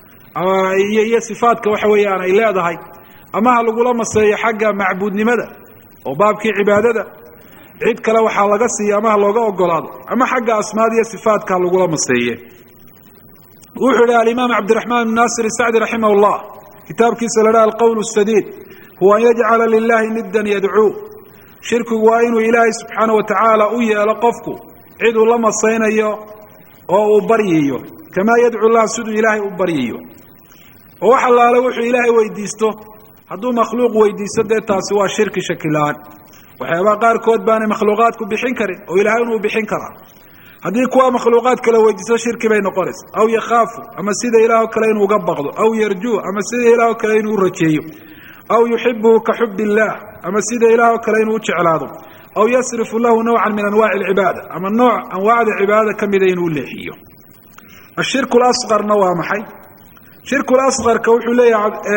Speaker 1: هي صفاتك وحويانا إلا هاي أما هلقوا لما مصيه حق معبود نمضى وبابك عبادة عدك لو حلقسي أما هلقوا أقلاده أما حق أسماء دي صفاتك هلقوا لما مصيه. وحول الإمام عبد الرحمن بن ناصر السعدي رحمه الله كتاب كيس لنا القول السديد هو أن يجعل لله ندا يدعوه شرك وإنه إلهي سبحانه وتعالى أويا لقفكو عدو لما صينيه أو بريه كما يدعو الله سد إلهي أبريه ووحى الله لوحي إلهي ويديسته هدو مخلوق ويديسته ديتا سوى شرك شكلان وحيبا قار كود باني مخلوقاتكو بحنكره وإلهي بحنكره هذه كوا مخلوقات كلا ويجسوا شرك بين قرص أو يخافوا أما سيد إله كلين وقبضوا أو يرجوه أما سيد إله كلين ورجيه أو يحبه كحب الله أما سيد إله كلين وتشعلاده أو يصرف له نوعا من أنواع العبادة أما النوع أنواع العبادة كم يدين ولحيه. الشرك الأصغر نوع محي شرك الأصغر كوحو لي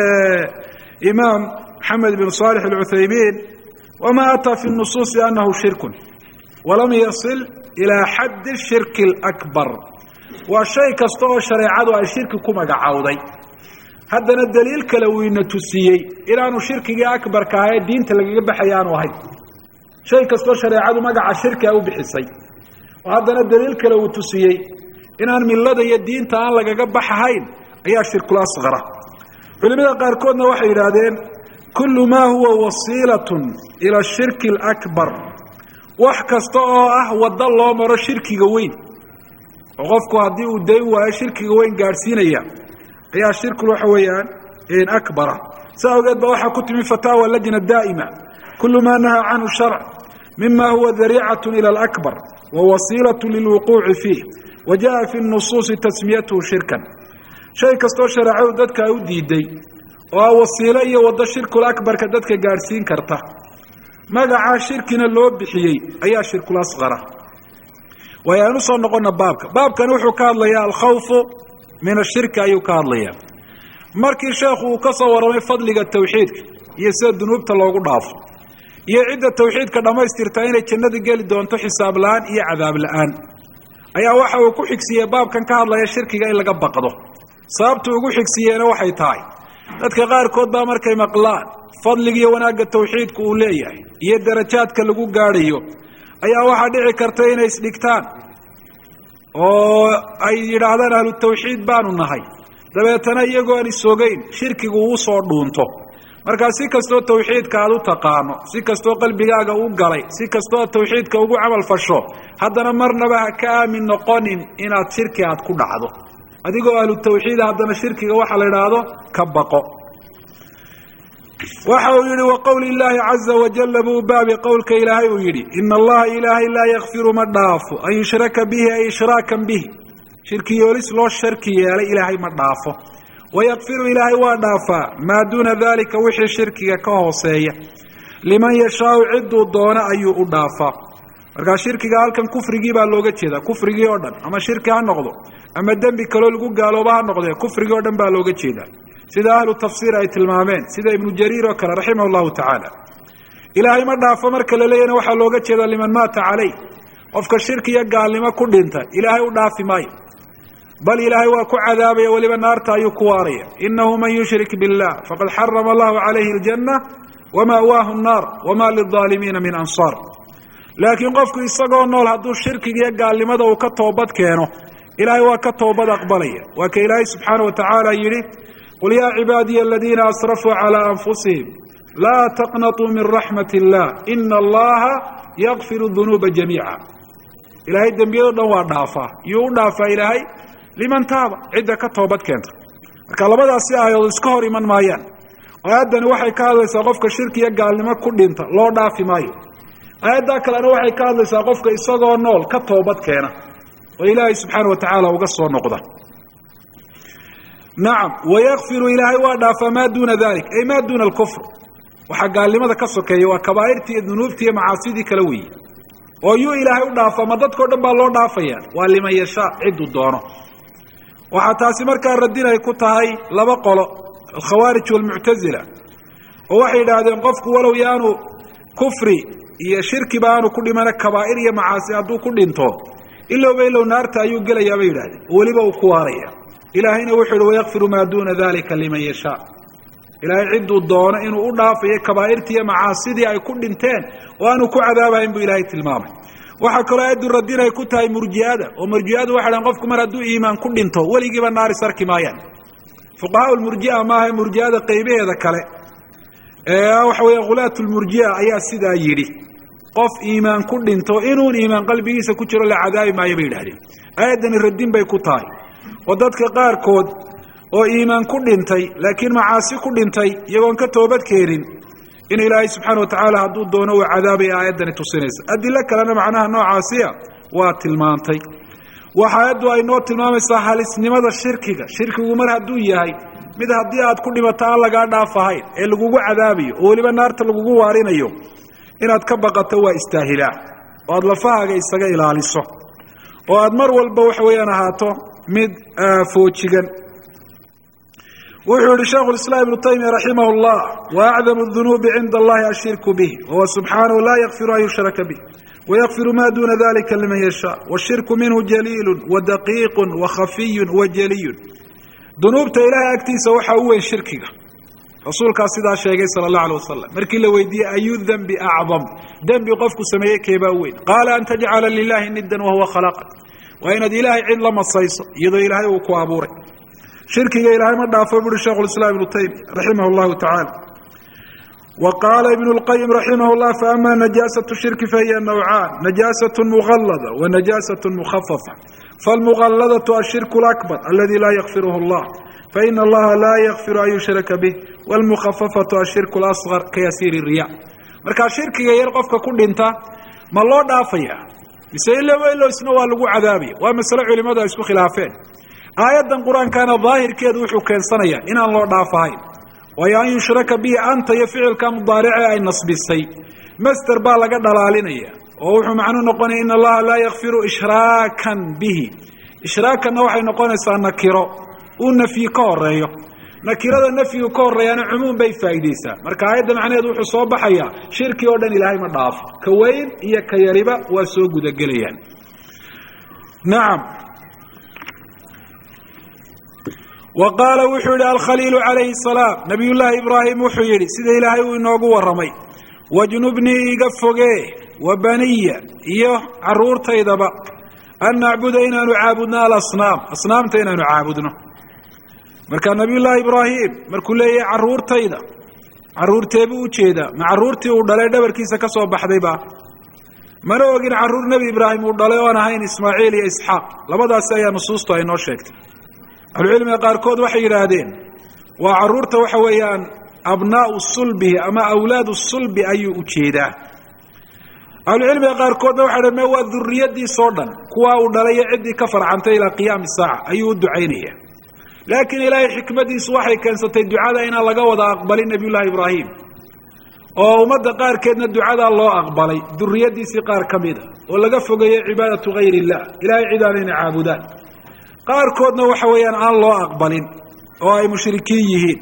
Speaker 1: إمام محمد بن صالح العثيمين وما أتى في النصوص أنه شرك ولم يصل إلى حد الشرك الأكبر وشيء كستوى شريعة الشرك كما قعودي هذا الدليل كلوين تسيي إلى أنه شرك أكبر كهاي دين تلقى بحيان وهي شيء كستوى شريعة ما قع شرك أو بحسي وهذا الدليل كلو تسيي إن من لدى الدين تعالى بحيان هي الشرك الأصغر. فلماذا قاركونا وحي هذين كل ما هو وسيلة إلى الشرك الأكبر wax kasta oo ah wada loo maro shirkiga weyn oo qofku hadii uu day waayo shirkiga weyn gaarsiinaya ayaa shirku waxa weeyaan in akbara saawgeed baa waxa ku timi fataawa lajna daa'ima kullu ma nahaa anhu sharc mimma huwa dhari'atun ila al-akbar wa wasilatun lilwuqu'i fihi وجاء في النصوص تسميته شركا شيء كستو شرعه dadka u diiday oo wasiilo iyo wada shirku akbar ka dadka gaarsiin karta magaca shirkina loo bixiyay ayaa shirku asghara wayaanu soo noqona baabkan wuxuu ka hadlayaa al-khawf min ash-shirka ayuu ka hadlayaa markii sheekhu uu ka soo waramay fadliga tawxiidka iyo sida dunuubta loogu dhaafo iyo cidda tawxiidka dhamaystirta inay jannada gali doonto xisaab la'aan iyo cadaab la'aan ayaa waxa uu ku xigsiiyay baabkan ka hadlaya shirkiga in laga baqdo sababtu ugu xigsiyeena waxay tahay dadka qaar kood baa markay maqlaan fadliga iyo wanaaga tawxiidku uu leeyahay iyo darajaadka lagu gaarayo ayaa waxa dhici karta inay isdhigtaan oo ay yiraahdaan ahlu tawxiid baanu nahay dabeetana iyagoo aan isogeyn shirkigu uu soo dhuunto marka si kasto tawxiidka aad u taqaano si kasto qalbigaaga uu galay si kasto tawxiidka ugu amal fasho haddana marnaba ka aamin noqonin inaad shirki aad ku dhacdo adigoo ahlu tawxiid haddana shirkiga waxa la yiraahdo ka baqo waxa uu yiri wa qawli illaahi azza wa jalla baabi qawlka ilaahay uu yiri inna allaha ilaahi la yaghfiru ma dhaafo ay yushraka bihi ay ishraakan bihi shirki yolis loo shirki yeelay ilaahay ma dhaafo ويغفر إلهي ودافع ما دون ذلك وحي شركك كهوسية لمن يشاء عدو الدون أيو أدافع marka shirkiga halkan kufrigi baa looga jeedaa kufrigi oo dhan ama shirki ha noqdo ama dambi kale lagu gaalooba ha noqdo kufrigi oo dhan baa looga jeedaa sida ahlu tafsiir ay tilmaameen sida ibn jariir oo kale rahimahullahu ta'ala ilaahay ma dhaafo marka la leeyana waxa looga jeedaa liman maata calay qofka shirkiga gaalnimo ku dhinta ilaahay u dhaafi maayo بل إلهي وكو عذاب ولبا نار تايو كواريا إنه من يشرك بالله فقد حرم الله عليه الجنة ومأواه النار وما للظالمين من أنصار لكن قفك إستقوا النول هدو الشرك يقال لماذا وكتوبت كانوا إلهي وكتوبت أقبلية وكإلهي سبحانه وتعالى يري قل يا عبادي الذين أسرفوا على أنفسهم لا تقنطوا من رحمة الله إن الله يغفر الذنوب جميعا إلهي الدنبيض نوار دافا يودافا إلهي liman taaba cidda ka toobad keenta marka labadaasi aayado iska hor iman maayaan aayadani waxay ka hadlaysaa qofka shirkiga gaalnimo ku dhinta loo dhaafi maayo aayadda kalena waxay ka hadlaysaa qofka isagoo nool ka toobad keena oo ilaahay subxaanahu wa tacaala uga soo noqda nacam wayaghfiru ilaahay waa dhaafa maa duuna dalik ay maa duuna alkufr waxa gaalnimada ka sokeeya waa kabaa'irtii iyo dunuubtii iyo macaasidii kala weeye oo yuu ilaahay u dhaafa ma dadkoo dhan baa loo dhaafaya waa liman yashaa cidduu doono waxaa taasi markaa radin ay ku tahay laba qolo alkhawaarij walmuctazila oo waxay yidhaahdeen qofku walow yaanu kufri iyo shirki baanu ku dhimana kabaa'ir iyo macaasi hadduu ku dhinto ilowba ilow naarta ayuu gelayaa bay yidhahdeen weliba uu ku waaraya ilaahayna wuxuu yihi wayakfiru maa duuna dalika liman yashaa ilaahay cidduu doono inuu u dhaafayo kabaa'irtii iyo macaasidii ay ku dhinteen oo aanu ku cadaabayn buu ilaahay tilmaamay waxa kale aad radin ay ku tahay murji'ada oo murji'adu waxa dhan qofku mar hadduu iimaan ku dhinto waligiiba naar sarki maayaan fuqahaa murji'a ma aha murji'ada qaybaheeda kale waxa weeye qulaatul murji'a ayaa sidaa yiri qof iimaan ku dhinto inuu iimaan qalbigiisa ku jiro la cadaabi maayo bay yiraahdeen aayadan radin bay ku tahay oo dadka qaar kood oo iimaan ku dhintay laakiin macaasi ku dhintay iyagoon ka toobad keenin in ilaahay subxaanahu wa tacaala hadduu doono uu cadaabay aayadani tusinaysa adilo kalena macnaha noocaasiya waa tilmaantay waxa aayaddu ay noo tilmaamaysaa halisnimada shirkigu mar hadduu yahay mid haddii aad ku dhimato aan lagaa dhaafahayn ee lagugu cadaabayo oo weliba naarta lagugu waarinayo inaad ka baqato waa istaahilaa oo aad lafahaaga isaga ilaaliso oo aad mar walba waxa weeyaan ahaato mid foojigan وحول شيخ الإسلام ابن تيمية رحمه الله وأعظم الذنوب عند الله الشرك به وهو سبحانه لا يغفر أن يشرك به ويغفر ما دون ذلك لمن يشاء والشرك منه جليل ودقيق وخفي وجلي ذنوب إله أكتيس وحوه شركه رسولك صلى الله عليه وسلم مركي لو يدي أي الذنب أعظم ذنب قفك سميك يباوين قال أن تجعل لله ندا وهو خلقك وإن دي إلهي عين لما الصيصة يضي إلهي وكوابورك شركي إلهي ما دافع بر الشيخ الإسلام ابن تيمية رحمه الله تعالى وقال ابن القيم رحمه الله فأما نجاسة الشرك فهي نوعان نجاسة مغلظة ونجاسة مخففة فالمغلظة الشرك الأكبر الذي لا يغفره الله فإن الله لا يغفر أن يشرك به والمخففة الشرك الأصغر كيسير الرياء marka shirkiga yar qofka ku dhinta ma loo dhaafaya mise ila isna waa lagu cadaabiya waa mas'ala culimadu isku khilaafeen aayadan quraankaana daahirkeedu wuxuu keensanayaa inaan loo dhaafahayn وأن يشرك به أنت يفعل كمضارع أي نصبسي مستر بالغ دلالينيا وهو معنى نقول إن الله لا يغفر إشراكا به إشراكا وحي نقول سنكره ونفي كوريو نكره النفي كوريو يعني عموم بي فايديسا marka ayada macnaheedu wuxuu soo baxaya shirki oo dhan ilaahay ma dhaaf ka weyn iyo ka yariba waa soo guda galayaan نعم وقال وحول الخليل عليه السلام نبي الله إبراهيم وحيري سيد إلهي ونوغو ورمي وجنبني إيقفوغي وبنية إيوه عرور تيدبا أن نعبد إنا نعابدنا الأصنام أصنام تينا نعابدنا مركا نبي الله إبراهيم مركو لي عرور تيدا عرور تيبو تيدا مع عرور تيو دلي دبر كيسا كسو بحديبا منوغين عرور نبي إبراهيم ودلي وانا هين إسماعيل يا إسحاق لبدا سايا نصوصتو هينو شكت العلم قاركود waxay yiraahdeen waa caruurta waxa weeyaan abnaa sulbi ama awlaad sulbi ayu u jeedaa العلم قاركود waxay yiraahdeen waa dhurriyadii soo dhan kuwa uu dhalay cidii ka farcantay ila qiyaam saaca ayu ducaynaya laakiin ilaahay xikmadiisu waxay keensatay ducada in laga wada aqbalay nabiyullah ibraahim oo umada qaarkeedna ducada loo aqbalay dhurriyadiisi qaar kamida oo laga fogeeyay cibaadatu ghayrillah ilaahay ciidana caabudaan qaarkoodna waxa weeyaan aan loo aqbalin oo ay mushrikiin yihiin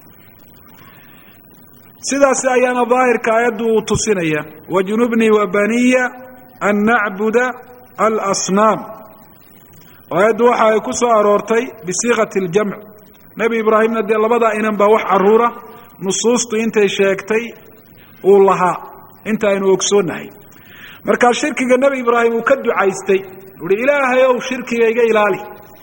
Speaker 1: sidaas ayaana daahirka ayadu tusinaya wajnubni wa baniya an na'budu al-asnam ayadu waxa ay ku soo aroortay bisiiqati al-jam' nabi ibraahimna de labada inan ba wax caruura nusuustu intay sheegtay oo laha inta aynu ogsoonahay marka shirkiga nabi ibraahim uu ka ducaystay wuri ilaahay oo shirkiga iga ilaali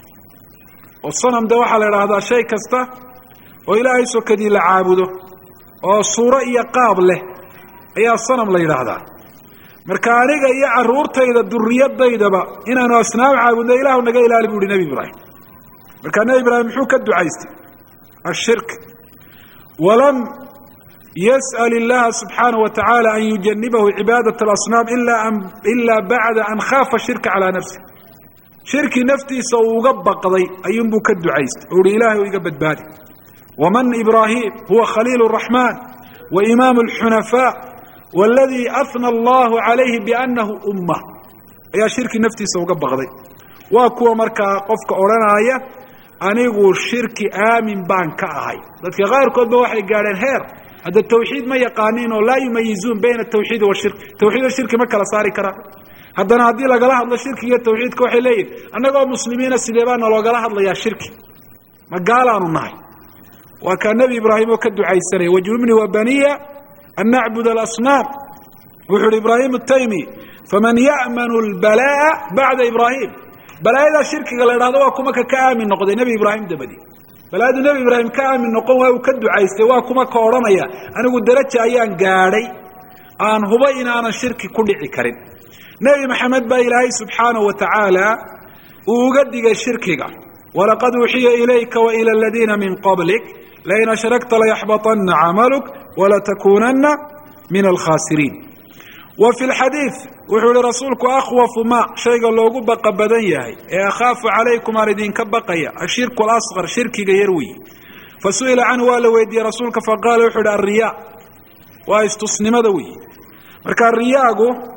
Speaker 1: وصنم ده waxa la yiraahdaa shay kasta oo ilaahay soo kadii la caabudo oo suura iyo qaab leh ayaa sanam la yiraahdaa marka aniga iyo caruurtayda durriyadaydaba inaanu asnaam caabudno ilaahu naga ilaali buu nabi ibraahim marka nabi ibraahim wuxuu ka ducaystay ashirk walam يسأل الله سبحانه وتعالى أن يجنبه عبادة الأصنام إلا بعد أن خاف الشرك على نفسه شركي نفتي سوغب قضي أيوم بكد عيست أولي إلهي ويقبت بالي ومن إبراهيم هو خليل الرحمن وإمام الحنفاء والذي أثنى الله عليه بأنه أمة يا شركي نفتي سوغب قضي واكو مركا قفك أولانا آية أنيقو الشركي آمن بانك آهي لذلك غير كود بواحد قال هير هذا التوحيد ما يقانين ولا يميزون بين التوحيد والشرك توحيد الشرك ما كلا صاري كرا haddana hadii lagala hadlo shirkiga tawxiidka waxay leeyihiin annagoo muslimiina sideebaan looga hadlayaa shirki ma gaalaanu nahay waa ka nabi ibraahim oo ka ducaysanay wajubni wa baniya an na'budu al-asnam wuxuu ibraahim at-taymi faman ya'manu al-balaa ba'da ibraahim balaayada shirkiga la yiraahdo waa kuma ka aamin noqday nabi ibraahim dabadi balaayada nabi ibraahim ka aamin noqon waa uu ka ducaystay waa kuma ka oranaya anigu darajo ayaan gaaray aan huba inaanan shirki ku dhici karin نبي محمد با إلهي سبحانه وتعالى وقدق الشركة ولقد وحي إليك وإلى الذين من قبلك لئن أشركت ليحبطن عملك ولتكونن من الخاسرين وفي الحديث وحول رسولك أخوف ما شيء قال له بقى بدنيه أخاف عليكم أردين كبقية الشرك الأصغر شركي يروي فسئل عنه ولو يدي رسولك فقال وحول الرياء ويستصنم ذوي مركا الرياء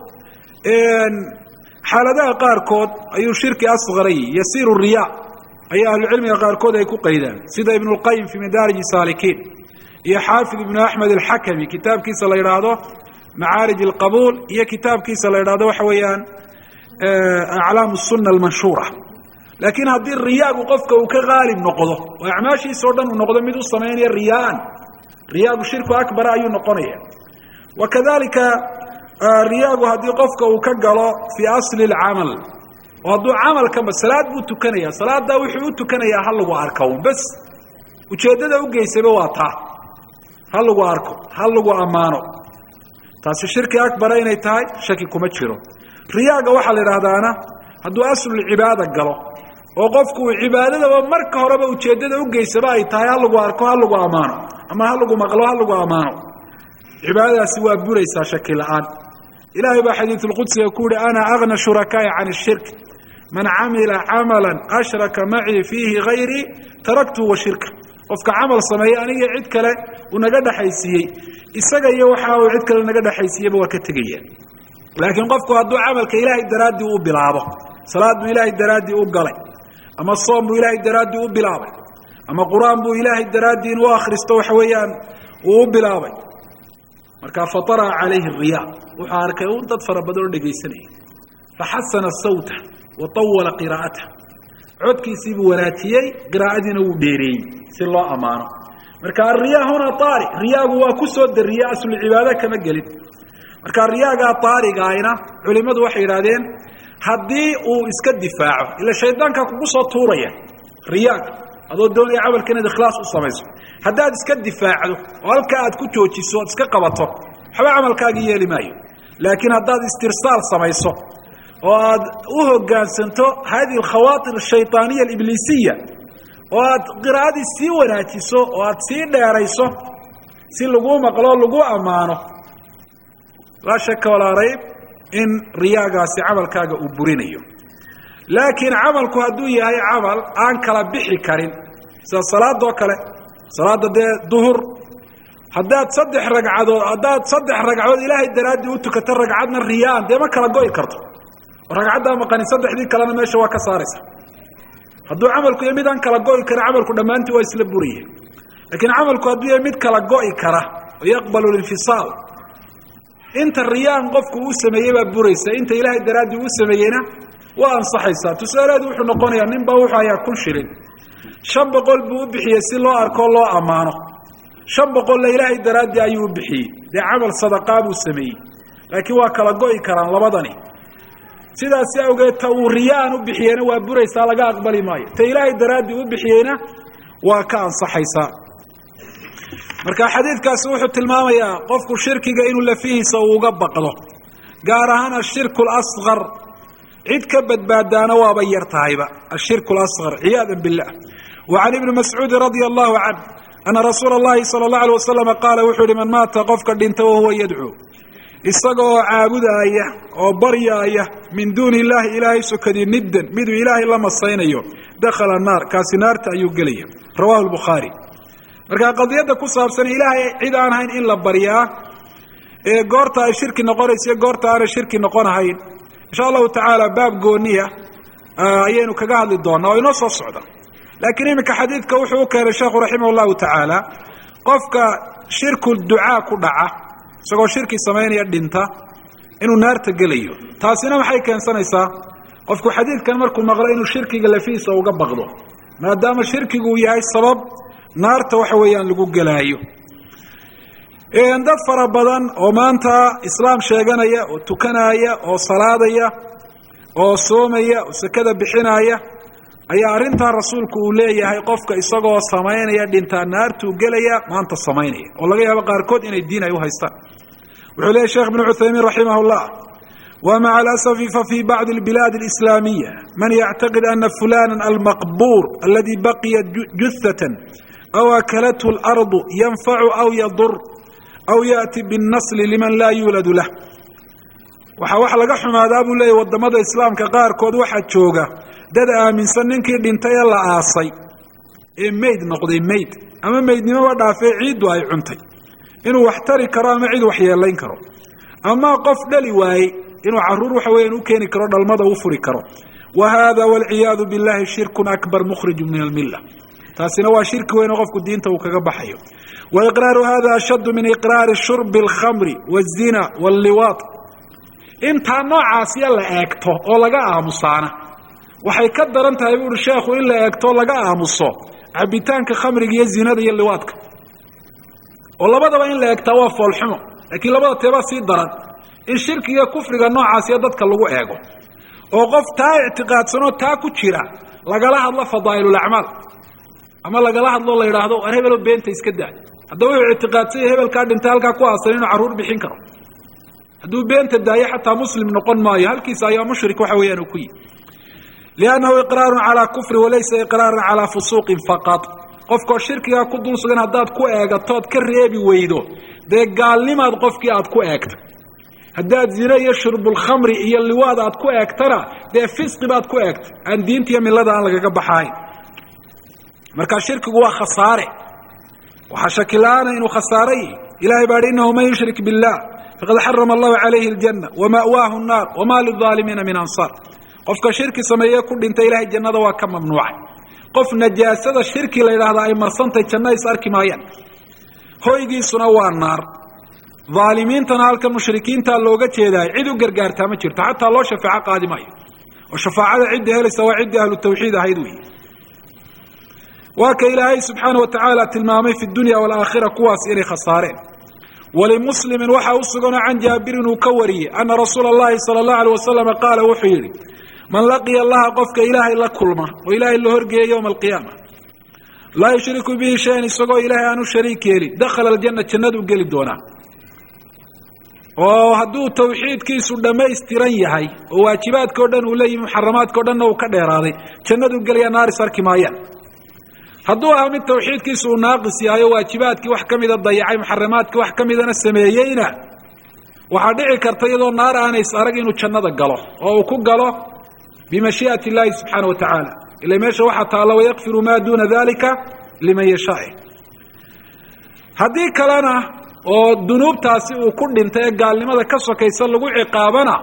Speaker 1: حالة قاركود أي شرك أصغري يصير الرياء أي أهل العلم قاركود أي كقيدان سيد ابن القيم في مدارج السالكين يا حافظ ابن أحمد الحكمي كتاب كيس الله يراده معارج القبول يا كتاب كيس الله يراده وحويان أعلام السنة المنشورة لكن هذه الرياء وقفك وكغالب نقضه وإعماشي سودان ونقضه مدو الصمين الرياء رياء الشرك أكبر أي نقضيه وكذلك الرياء هذه قفك وكجلا في أصل العمل وهذا عمل كم صلاة بتكنيا صلاة ده وحي بتكنيا هل هو أركون بس وشدده وجيسه بواطه hal lagu arko hal lagu amaano taasi shirki akbar inay tahay shaki kuma jiro riyaaga waxa la yiraahdaana hadduu aslu cibaada galo oo qofku cibaadada marka horeba ujeedada u geysaba ay tahay hal lagu arko hal lagu amaano ama hal lagu maqlo hal lagu amaano cibaadadaasi waa buraysaa shaki la'aan ilaahay baa xadiithul qudsiga ku yiri ana aghna shuraka'i 'an ash-shirk man 'amila 'amalan ashraka ma'i fihi ghayri taraktu wa shirka qofka amal sameeyay aniga cid kale uu naga dhaxaysiiyay isaga iyo waxa uu cid kale naga dhaxaysiiyay waa ka tagaya laakiin qofku hadduu amalka ilaahay daraadii uu bilaabo salaadu ilaahay daraadii uu galay ama soom buu ilaahay daraadii uu bilaabay ama quraan buu ilaahay daraadii uu akhristo waxa weeyaan uu bilaabay marka fatara alayhi riyaa waxa arkay uu dad farabadan dhageysanay fahassana sawta wa tawala qiraa'ata codkiisii buu wanaajiyay qiraa'adiina uu dheereeyay si loo amaano marka riyaa huna taari riyaagu waa ku soo dariya aslu cibaada kama galin marka riyaaga taariga ayna culimadu waxay yiraahdeen haddii uu iska difaaco ila shaydaanka kugu soo tuuraya riyaaga adoo doonaya camalkan inaad ikhlaas u samayso haddaad iska difaacdo oo halka aad ku joojiso aad iska qabato waxba camalkaaga yeeli maayo laakiin haddaad istirsaal samayso oo aad u hoggaansanto hadi alkhawaatir ashaytaaniya alibliisiya oo aad qiraa'adii sii wanaajiso oo aad sii dheerayso si lagu maqlo lagu amaano la shaka wala rayb in riyaagaasi camalkaaga uu burinayo laakiin camalku hadduu yahay camal aan kala bixi karin sida salaadoo kale salaada duhur haddaad saddex ragcadood ilaahay daraadii u tukato ragcadna riyaan dee ma kala go'i karto ragcadda maqani saddexdii kalena meesha waa ka saaraysa hadduu camalku yahay mid aan kala go'i kara camalku dhammaantii waa isla buriyeen laakiin camalku hadduu yahay mid kala go'i kara oo yaqbalu linfisaal inta riyaan qofku uu sameeyay baa buraysa inta ilaahay daraadii uu sameeyayna waa ansaxaysaa tusaaleedu wuxuu noqonayaa ninba wuxuu ayaa kun shilin 500 buu u bixiyay si loo arko loo amaano 500 la ilaahay daraadii ayuu u bixiyay dee camal sadaqa buu sameeyay laakiin waa kala go'i karaan labadani sidaas awgeed ta uu riyaan u bixiyayna waa buraysaa laga aqbali maayo ta ilaahay daraadii u bixiyayna waa ka ansaxaysaa marka xadiidkaasi wuxuu tilmaamayaa qofku shirkiga inuu lafihiisa uga baqdo gaar ahaan ashirku al-asghar cid ka badbaadaana waaba yar tahayba ashirku al-asghar iyaadan billah wa an ibn mas'ud radiyallahu anhu anna rasuul allah sallallahu alayhi wasallam qaala wuxuu man maata qofka dhinta oo huwa yad'u isagoo caabudaya oo baryaya min duuni ilaahi ilaahay sukadi niddan midu ilaahi lama saynayo dakhala naar kaasi naarta ayuu galaya rawahu al-bukhari marka qadiyada ku saabsan ilaahay cid aan ahayn in la bariyaa ee goorta ay shirki noqonayso goorta aan shirki noqonahayn insha Allah ta'ala baab gooniya ayaynu kaga hadli doonaa oo inoo soo socda laakiin imika xadiidka wuxuu keenay sheekhu rahimahullahu ta'ala qofka shirku ducaa ku dhaca isagoo shirki sameynaya dhinta inuu naarta galayo taasina waxay keensanaysaa qofku xadiidkan markuu maqlo inuu shirkiga lafiisa uga baqdo maadaama shirkigu yahay sabab naarta waxa weeyaan lagu galaayo dad fara badan oo maanta islaam sheeganaya oo tukanaya oo salaadaya oo soomaya oo sakada bixinaya ayaa arinta rasuulku uu leeyahay qofka isagoo sameynaya dhinta naartu galaya maanta sameynaya oo laga yaabo qaarkood inay diin ay u haystaan wuxuu leeyahay sheekh ibn Uthaymeen rahimahullah ومع الأسف ففي بعض البلاد الإسلامية من يعتقد أن فلانا المقبور الذي بقي جثة أو أكلته الأرض ينفع أو يضر أو يأتي بالنسل لمن لا يولد له وحوح لقحهم هذا أبو الله والدمد الإسلام كقار كود واحد شوقة دادا من سننك دينتي الله آصي ميد نقضي ميد أما ميد نما ودع في عيد وهي عنتي إنه واحتري كرامة عيد وحيا لين كرو أما قف دلي واي إنه عرور وحوين وكين كرو المضى وفري كرو وهذا والعياذ بالله شرك أكبر مخرج من الملة تاسنا waa shirki weyn oo qofku diinta uu kaga baxayo وإقرار هذا أشد من إقرار شرب الخمر والزنا واللواط انت noocaas la eegto oo laga aamusaana waxay ka daran tahay buu sheekhu in la eegto laga aamuso cabitaanka khamriga iyo zinada iyo liwaadka oo labadaba in la eegto waa foolxumo laakiin labada teeba si daran in shirkiga kufriga noocaas dadka lagu eego oo qof taa i'tiqaadsano taa ku jira lagala hadlo fadaa'ilul a'maal ama lagala hadlo la yiraahdo hebelo beenta iska daa haddaba wuxuu ictiqaadsanya hebelkaa dhintay halkaa ku aasan inuu carruur bixin karo. hadduu beenta daayo xataa muslim noqon maayo, halkiisa ayaa mushrik waxa weeyaan uu ku yihi. liannahu iqraarun calaa kufri walaysa iqraaran calaa fusuuqin faqad. qofkoo shirkigaa ku dul sugan haddaad ku eegatood ka reebi weydo dee gaalnimaad qofkii aad ku eegta. haddaad zine iyo shurbulkhamri iyo liwaad aad ku eegtana dee fisqi baad ku eegta, aan diinta iyo millada aan lagaga baxahayn. markaa shirkigu waa khasaare, waxaa shakila-aana inuu khasaare yihi. ilahay baa hi innahu man yushrik billah faqad xarama allahu calayhi aljanna wama'waahu nnaar wamaa lilظaalimiina min ansaar. qofka shirki sameeye ku dhintay ilahay jannada waa ka mamnuucay. qof najaasada shirki la yidhaahdaa ay marsantay janno is arki maayaan, hoygiisuna waa naar. dhaalimiintana halka mushrikiinta looga jeedaay cid u gargaartaa ma jirto, xataa loo shafaaco qaadi maayo, oo shafaacada cidda helaysa waa ciddii ahlu tawxiid ahayd wey. waa ka ilaahay subxaana wa tacaala tilmaamay fi dunya waalaakhira kuwaas inay khasaareen. walimuslimin waxaa u suganoo can jaabirin uu ka wariyey ana rasuula allahi sala allahu alay wasalam qaala wuxuu yidhi man laqiya allaha qofka ilaahay la kulma oo ilaahay la horgeeya yowma alqiyaama laa yushriku bihi shayan isagoo ilaahay aan u shariik yeelin dakhala aljanna jannaduu geli doonaa. oo hadduu tawxiidkiisu dhammaystiran yahay oo waajibaadka o dhan uu leeyihi muxaramaadka o dhanna uu ka dheeraaday jannaduu gelaya naaris arki maayaan. hadduu ahaa mid tawxiidkiisu uu naaqis yahay oo waajibaadkii wax ka mida dayacay muxaramaadkii wax ka midana sameeyeyna waxaa dhici karta iyadoo naar aanays arag inuu jannada galo oo uu ku galo bimashii'ati illaahi subxaana wa tacaala. ila meesha waxaa taalla wayakfiru maa duuna dalika liman yashaa. haddii kalena oo dunuubtaasi uu ku dhintay ee gaalnimada ka sokaysa lagu ciqaabana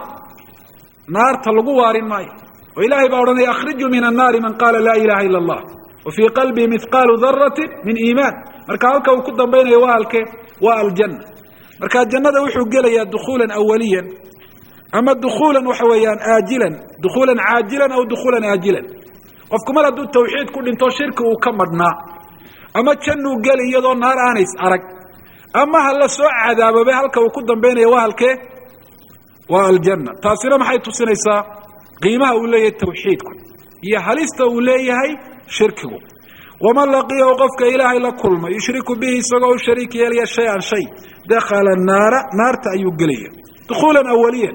Speaker 1: naarta lagu waarin maayo. oo ilaahay baa odhanaya akhrijuu min annaari man qaala laa ilaha ila allah wa fii qalbii mihqaalu darati min iimaan. marka halka uu ku dambaynayo waa halke waa aljanna. marka jannada wuxuu gelayaa dukhuulan awaliyan ama dukhuulan waxa weeyaan aajilan, dukhuulan caajilan aw dukhuulan aajilan. qofku mar hadduu tawxiid ku dhinto shirki uu ka madhnaa ama jannuu geli iyadoo naar aanays arag ama ha la soo cadaabobe halka uu ku dambaynaya waa halkee waa aljanna. taasina maxay tusinaysaa qiimaha uu leeyahay tawxiidku iyo halista uu leeyahay shirkigu. waman laqiyahu qofka ilaahay la kulma yushriku bihi isagoo u shariik yeelaya shay-an shay dakhala naara naarta ayuu gelaya dukhuulan awaliyan.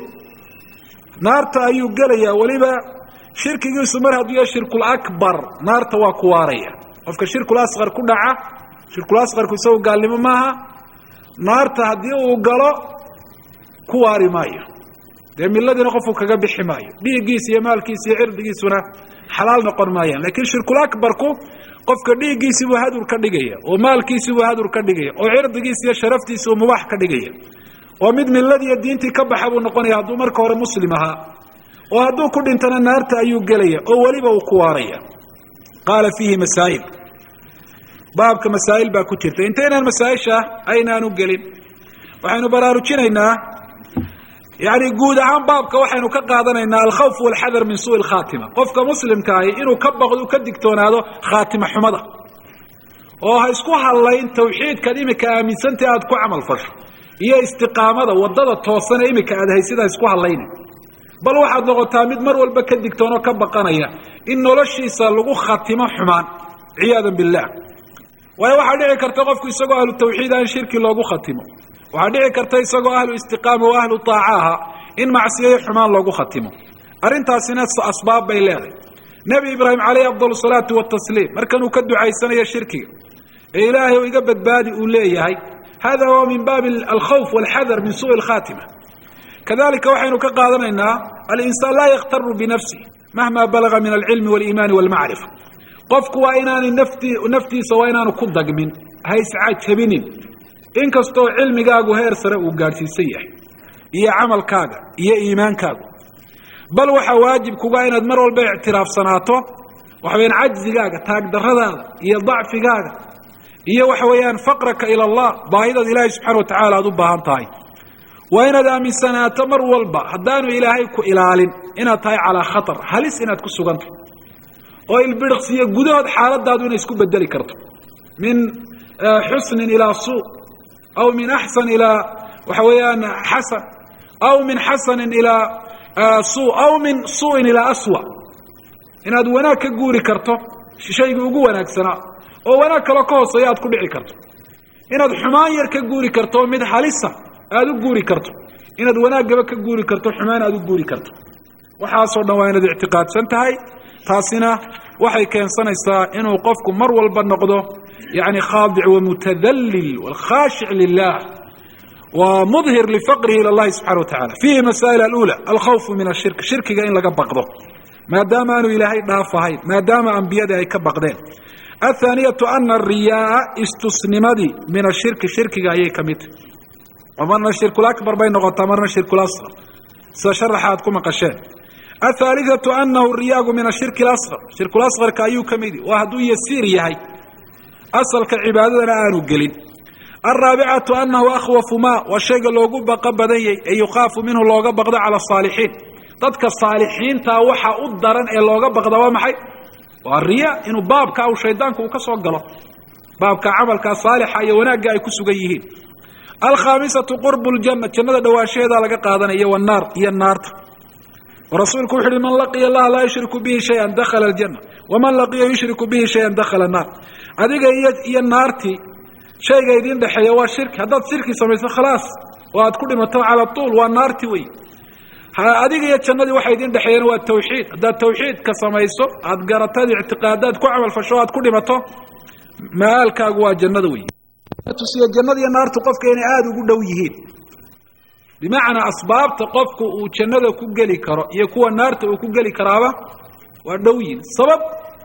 Speaker 1: naarta ayuu gelaya weliba shirkigiisu mar hadduu yahay shirkul akbar naarta waa ku waaraya. qofka shirkul asqar ku dhaca, shirkul asqarku isagu gaalnimo maaha, naarta haddii uu galo ku waari maayo, dee miladiina qofku kaga bixi maayo, dhiiggiisa iyo maalkiisa iyo cirdigiisuna xalaal noqon maayaan. laakiin shirkul akbarku qofka dhiiggiisii buu hadur ka dhigaya oo maalkiisii buu hadur ka dhigaya oo cirdigiisa iyo sharaftiisa uu mubaax ka dhigaya. oo mid milladii iyo diintii ka baxa buu noqonaya hadduu marka hore muslim ahaa, oo hadduu ku dhintana naarta ayuu gelaya oo weliba uu ku waaraya. qaala fiihi masaa'il, baabka masaa'il baa ku jirta. intaynaan masaa-isha aynaanu gelin waxaynu baraarujinaynaa yani guud ahaan baabka waxaynu ka qaadanaynaa alkhawf walxadar min suui lkhaatima. qofka muslimkaahi inuu ka baqdo ka digtoonaado khaatima xumada, oo ha isku hadlayn tawxiidkaad imika aaminsantay aad ku camal fasho iyo istiqaamada wadada toosane imika aad haysid ha isku hadlayna, bal waxaad noqotaa mid mar walba ka digtoonoo ka baqanaya in noloshiisa lagu khatimo xumaan ciyaadan billah. waayo waxaa dhici karta qofku isagoo ahlu tawxiid aan shirki loogu khatimo, waxaa dhici karta isagoo ahlu istiqaama oo ahlu taacaha in macsiyayo xumaan loogu khatimo. arrintaasina asbaab bay leedahay. nebi ibraahim calayhi afdal salaatu watasliim markanuu ka ducaysanayo shirkiga ee ilaahay iga badbaadi uu leeyahay, hada huwa min baabi alkhawf walxadar min suui lkhaatima. kadalika waxaynu ka qaadanaynaa alinsaan laa yakhtaru binafsih mahma balaga min alcilmi waliimaani walmacrifa. qofku waa inaanay naftiisa waa inaanu ku dagmin, ha iscajabinin inkastoo cilmigaagu heer sare uu gaadhsiisan yahay iyo camalkaaga iyo iimaankaagu. bal waxaa waajib kuga inaad mar walba ictiraafsanaato waxa weyaan cajzigaaga, taagdaradaada iyo dacfigaaga iyo waxa weeyaan faqraka ila allah, baahidaad ilaahay subxana wa tacaala aad u baahan tahay. waa inaad aaminsanaato mar walba haddaanu ilaahay ku ilaalin inaad tahay calaa khatar, halis inaad ku suganto oo ilbiriqsiyo gudahood xaaladaadu inay isku bedeli karto min xusnin ilaa suu aw min axsan ilaa waxa weeyaan xasan aw min xasanin ilaa suu aw min suu'in ilaa aswa. inaad wanaag ka guuri karto shaygii ugu wanaagsanaa oo wanaag kaloo ka hooseeya aad ku dhici karto. inaad xumaan yar ka guuri karto mid halisa aad u guuri karto inaad wanaagaba ka guuri karto xumaan aad u guuri karto waxaasoo dhan waa inaad ictiqaadsan tahay taasina waxay keensanaysaa inuu qofku mar walba noqdo yani khaadic wamutadallil walkhaashic lilah ومظهر لفقره إلى الله سبحانه وتعالى فيه مسائل الأولى الخوف من الشرك شركك إن لقى بقضه ما دام أنه إلهي دافعين ما دام أنبياء كبقدين الثانية أن الرياء استسنمدي من الشرك شركك أيه كميت ومرنا الشرك الأكبر بين نغطى مرنا الشرك الأصغر سشرحاتكم قشان الثالثة أنه الرياء من الشرك الأصغر الشرك الأصغر كأيو كميدي وهدو يسير يهي أصل كعبادة آنو قليل الرابعة أنه أخوف ما والشيء لوغو بقى بدي أي يخاف منه لوغو بقى على الصالحين ضدك الصالحين تاوحا أدرا أي لوغو بقى ومحي والرياء إنه بابك أو شيطانك وكسو قلط بابك عملك صالح أي وناقا يكسو قيهين الخامسة قرب الجنة جنة دواشي هذا لقى قادنا والنار هي النار ورسولك وحري من لقي الله لا يشرك به شيئا دخل الجنة ومن لقي يشرك به شيئا دخل النار هذه هي النار شيء قايدين دحيا waa shirk hadaad shirki sameeyso khalaas waad ku dhimato ala tool waa naarti way adiga iyo jannadii waxa idin dhaxayeen waa tawxiid hadaad tawxiid ka sameeyso aad garatad i'tiqaadaad ku amal fasho aad ku dhimato maalkaagu waa jannada way tusiyo jannada iyo naartu qofka inay aad ugu dhow yihiin bimaana asbaabta qofku uu jannada ku gali karo iyo kuwa naarta uu ku gali karaaba waa dhow yihiin sabab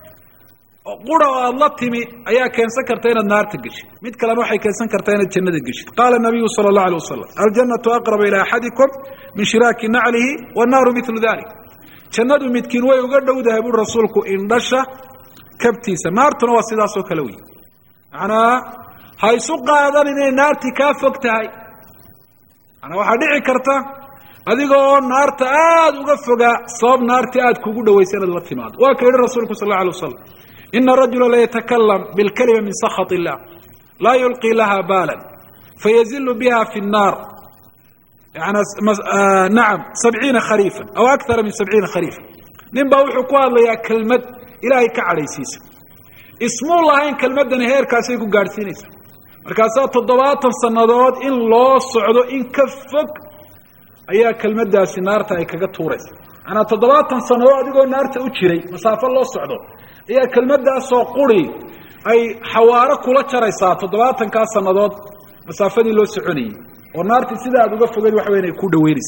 Speaker 1: قرأ الله تمي أيها كان سكرت إلى النار تجشي ميت كلام واحد كان سكرت إلى الجنة تجشي قال النبي صلى الله عليه وسلم الجنة أقرب إلى أحدكم من شراك نعله والنار مثل ذلك جنة متكين ويقدر وده يقول رسولك إن دشة كبتي سنار تنوصل سو كلوي أنا هاي سوق هذا إن النار تكافك هاي أنا واحد عكرته هذه النار تأد وقفقة صاب نار تأد كوجود ويسير الوقتماد وكيل رسولك صلى الله عليه وسلم إن الرجل لا يتكلم بالكلمة من سخط الله لا يلقي لها بالا فيزل بها في النار يعني نعم 70 خريفا أو أكثر من 70 خريفا نبا وحكوا الله يا كلمة إلهي كعلي سيس اسم الله إن كلمة نهير كاسيكو قارسينيس مركاسات الضوات الصنادات إن الله صعدوا إن كفك أيها كلمة داسي نار تايكا توريس أنا تضوات الصنادات يقول نار تأتشري مسافة الله صعدوا هي كلمة سو قري أي حوارة كلها شريسات تضوات كاس النضاد مسافة لو سعوني والنار تسيدها بقف غير وحوين يكون دويرس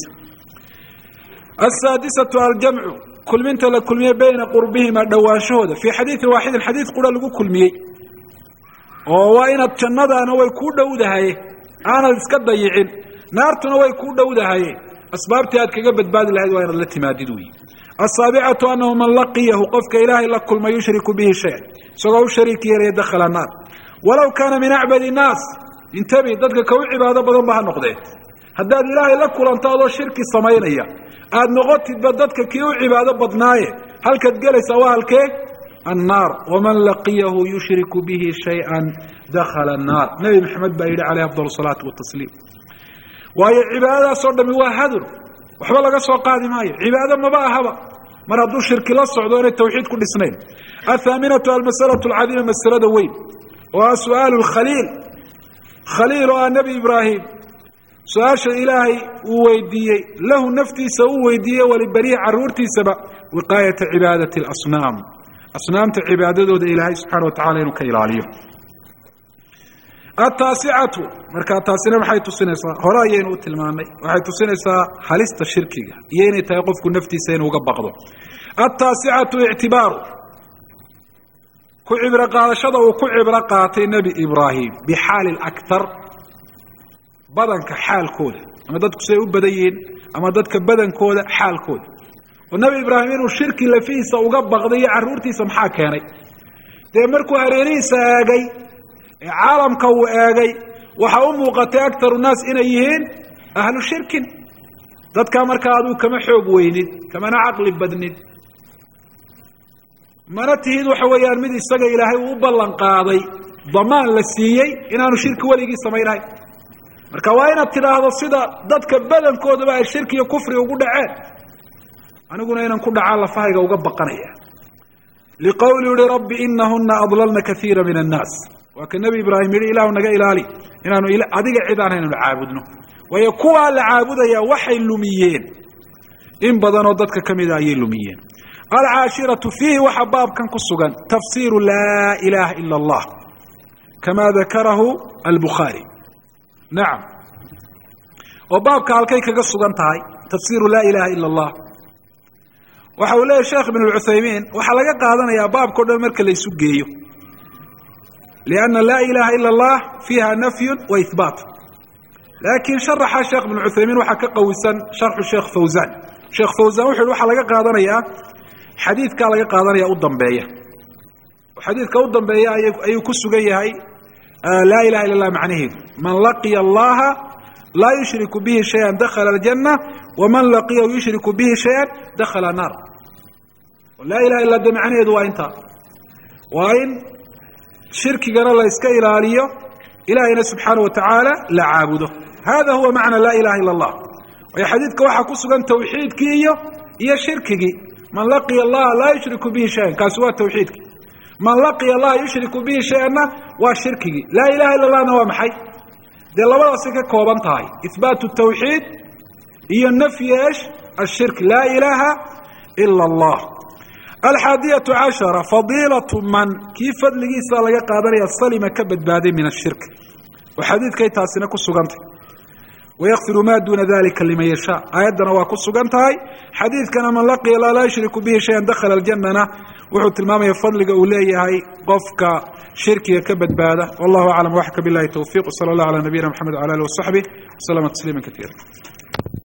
Speaker 1: السادسة الجمع كل من تلا كل مية بين قربهما دواشهود في حديث واحد الحديث قول له كل مية وين الجنة أنا ويكون دوده هاي أنا اسكت ضيعين نار تنا ويكون دوده هاي أسباب تأتي كجبت بعد الهدوير التي ما تدوي السابعة أنه من لقيه قفك إلهي لك كل ما يشرك به شيء سواء شريك يدخل النار ولو كان من أعبد الناس انتبه ضدك كوي عبادة بدون بها النقضين هداد إلهي لك كل أنت الله شرك الصمينية هاد نغطي ضدك كوي عبادة بدناية هل كتقل سواء الكي النار ومن لقيه يشرك به شيئا دخل النار نبي محمد بأيد عليه أفضل الصلاة والتسليم وهي عبادة صرد من واحدر وحبا لغا سو قادي ماي عباده ما بقى هبا مرادو شرك لا سودون التوحيد كل سنين الثامنه المساله العظيمه مساله وين وسؤال الخليل خليل النبي ابراهيم سؤال الهي ويديه له نفتي سو ويديه ولبريع عرورتي سبا وقايه عباده الاصنام اصنام عبادته الهي سبحانه وتعالى انه كيلاليه التاسعة مركا تاسعة waxay tusinaysaa horayeen u tilmaamay waxay tusinaysaa halista shirkiga yeena tahay qofku naftiisa inuu uga baqdo التاسعة اعتبار ku cibra qaadashada uu ku cibra qaatay nabi ibraahim bixaal al-akthar badanka xaalkooda ama dadku say u badayeen ama dadka badankooda xaalkooda oo nabi ibraahim inuu shirki lafiisa uga baqday caruurtiisa maxaa keenay de markuu hareerihiisa aagay عالمك وآجي وحوم وقت أكثر الناس إن يهين أهل الشرك ضد كامر كادو كما حب ويند كما عقل بدند ما نتهيد وحويان مدي السجى إلهي وبلن قاضي ضمان للسيء إن أنا شرك ولا يجي سميراي مركوين ابتداء هذا الصدى ضد كبدن كود بقى الشرك يكفر ويقول عاد أنا قلنا إن كنا على فايقة وقب قنية liqowli rabbi inahuna adlalna kaiira min annaas waa ka nebi ibraahim yihi ilahu naga ilaali inaanu adiga cid aan haynanu caabudno waayo kuwaa la caabudaya waxay lumiyeen in badanoo dadka ka mida ayay lumiyeen. alcaashiratu fiihi waxa baabkan ku sugan tafsiiru laa ilaha ila allah kama dakarahu albukhaari. nacam, oo baabka halkay kaga sugan tahay tafsiiru laa ilaha ila allah? waxa uu leeyahy sheekh ibn uthaymiin waxaa laga qaadanayaa baabkao dhan marka laysu geeyo lianna laa ilaha ila allah fiiha nafyun wa ihbaat. laakiin sharaxa sheekh ibn uthaymiin waxaa ka qawisan sharxu sheekh fawzan. sheekh fawzan wuxu yhi waxaa laga qaadanayaa xadiidkaa laga qaadanaya u dambeeya. xadiidka u dambeeya ayuu ku sugan yahay laa ilaha illa allah macnaheedu man laqiya allaha laa yushriku bihi shayan dakhala aljanna waman laqiyahu yushriku bihi shayan dakhala naar. laa ilaha illa de macnaheedu waa intaa, waa in shirkigana la iska ilaaliyo ilahayna subxaanaه watacaala la caabudo. hada huwa macna laa ilaha illa allah. waayo xadiidka waxaa ku sugan tawxiidkii iyo shirkigii. man laqiya allaha laa yushriku bihi shayan kaasi waa tawxiidkii. man laqiya allaha yushriku bihi shayanna waa shirkigii. laa ilaha illa allahna waa maxay? dee labadaasay ka kooban tahay ihbaatu tawxiid iyo nafyi esh ashirk. laa ilaha ila allah. alxaadiyatu cashara fadiilatu man kii fadligiisa laga qaadanaya salima ka badbaaday min ashirk. oo xadiidkay taasina ku sugantay wayakfiru ma duna dalika liman yashaa. aayaddana waa ku sugan tahay. xadiidkana man laqiya laa laa yushriku bihi shayan dakhala aljannana wuxuu tilmaamaya fadliga uu leeyahay qofka shirkiga ka badbaada. wallahu aclam waxka bilahi tawfiq. sala allah ala nabiyina mxamed wala alih wasaxbih waslama tasliima kaiira.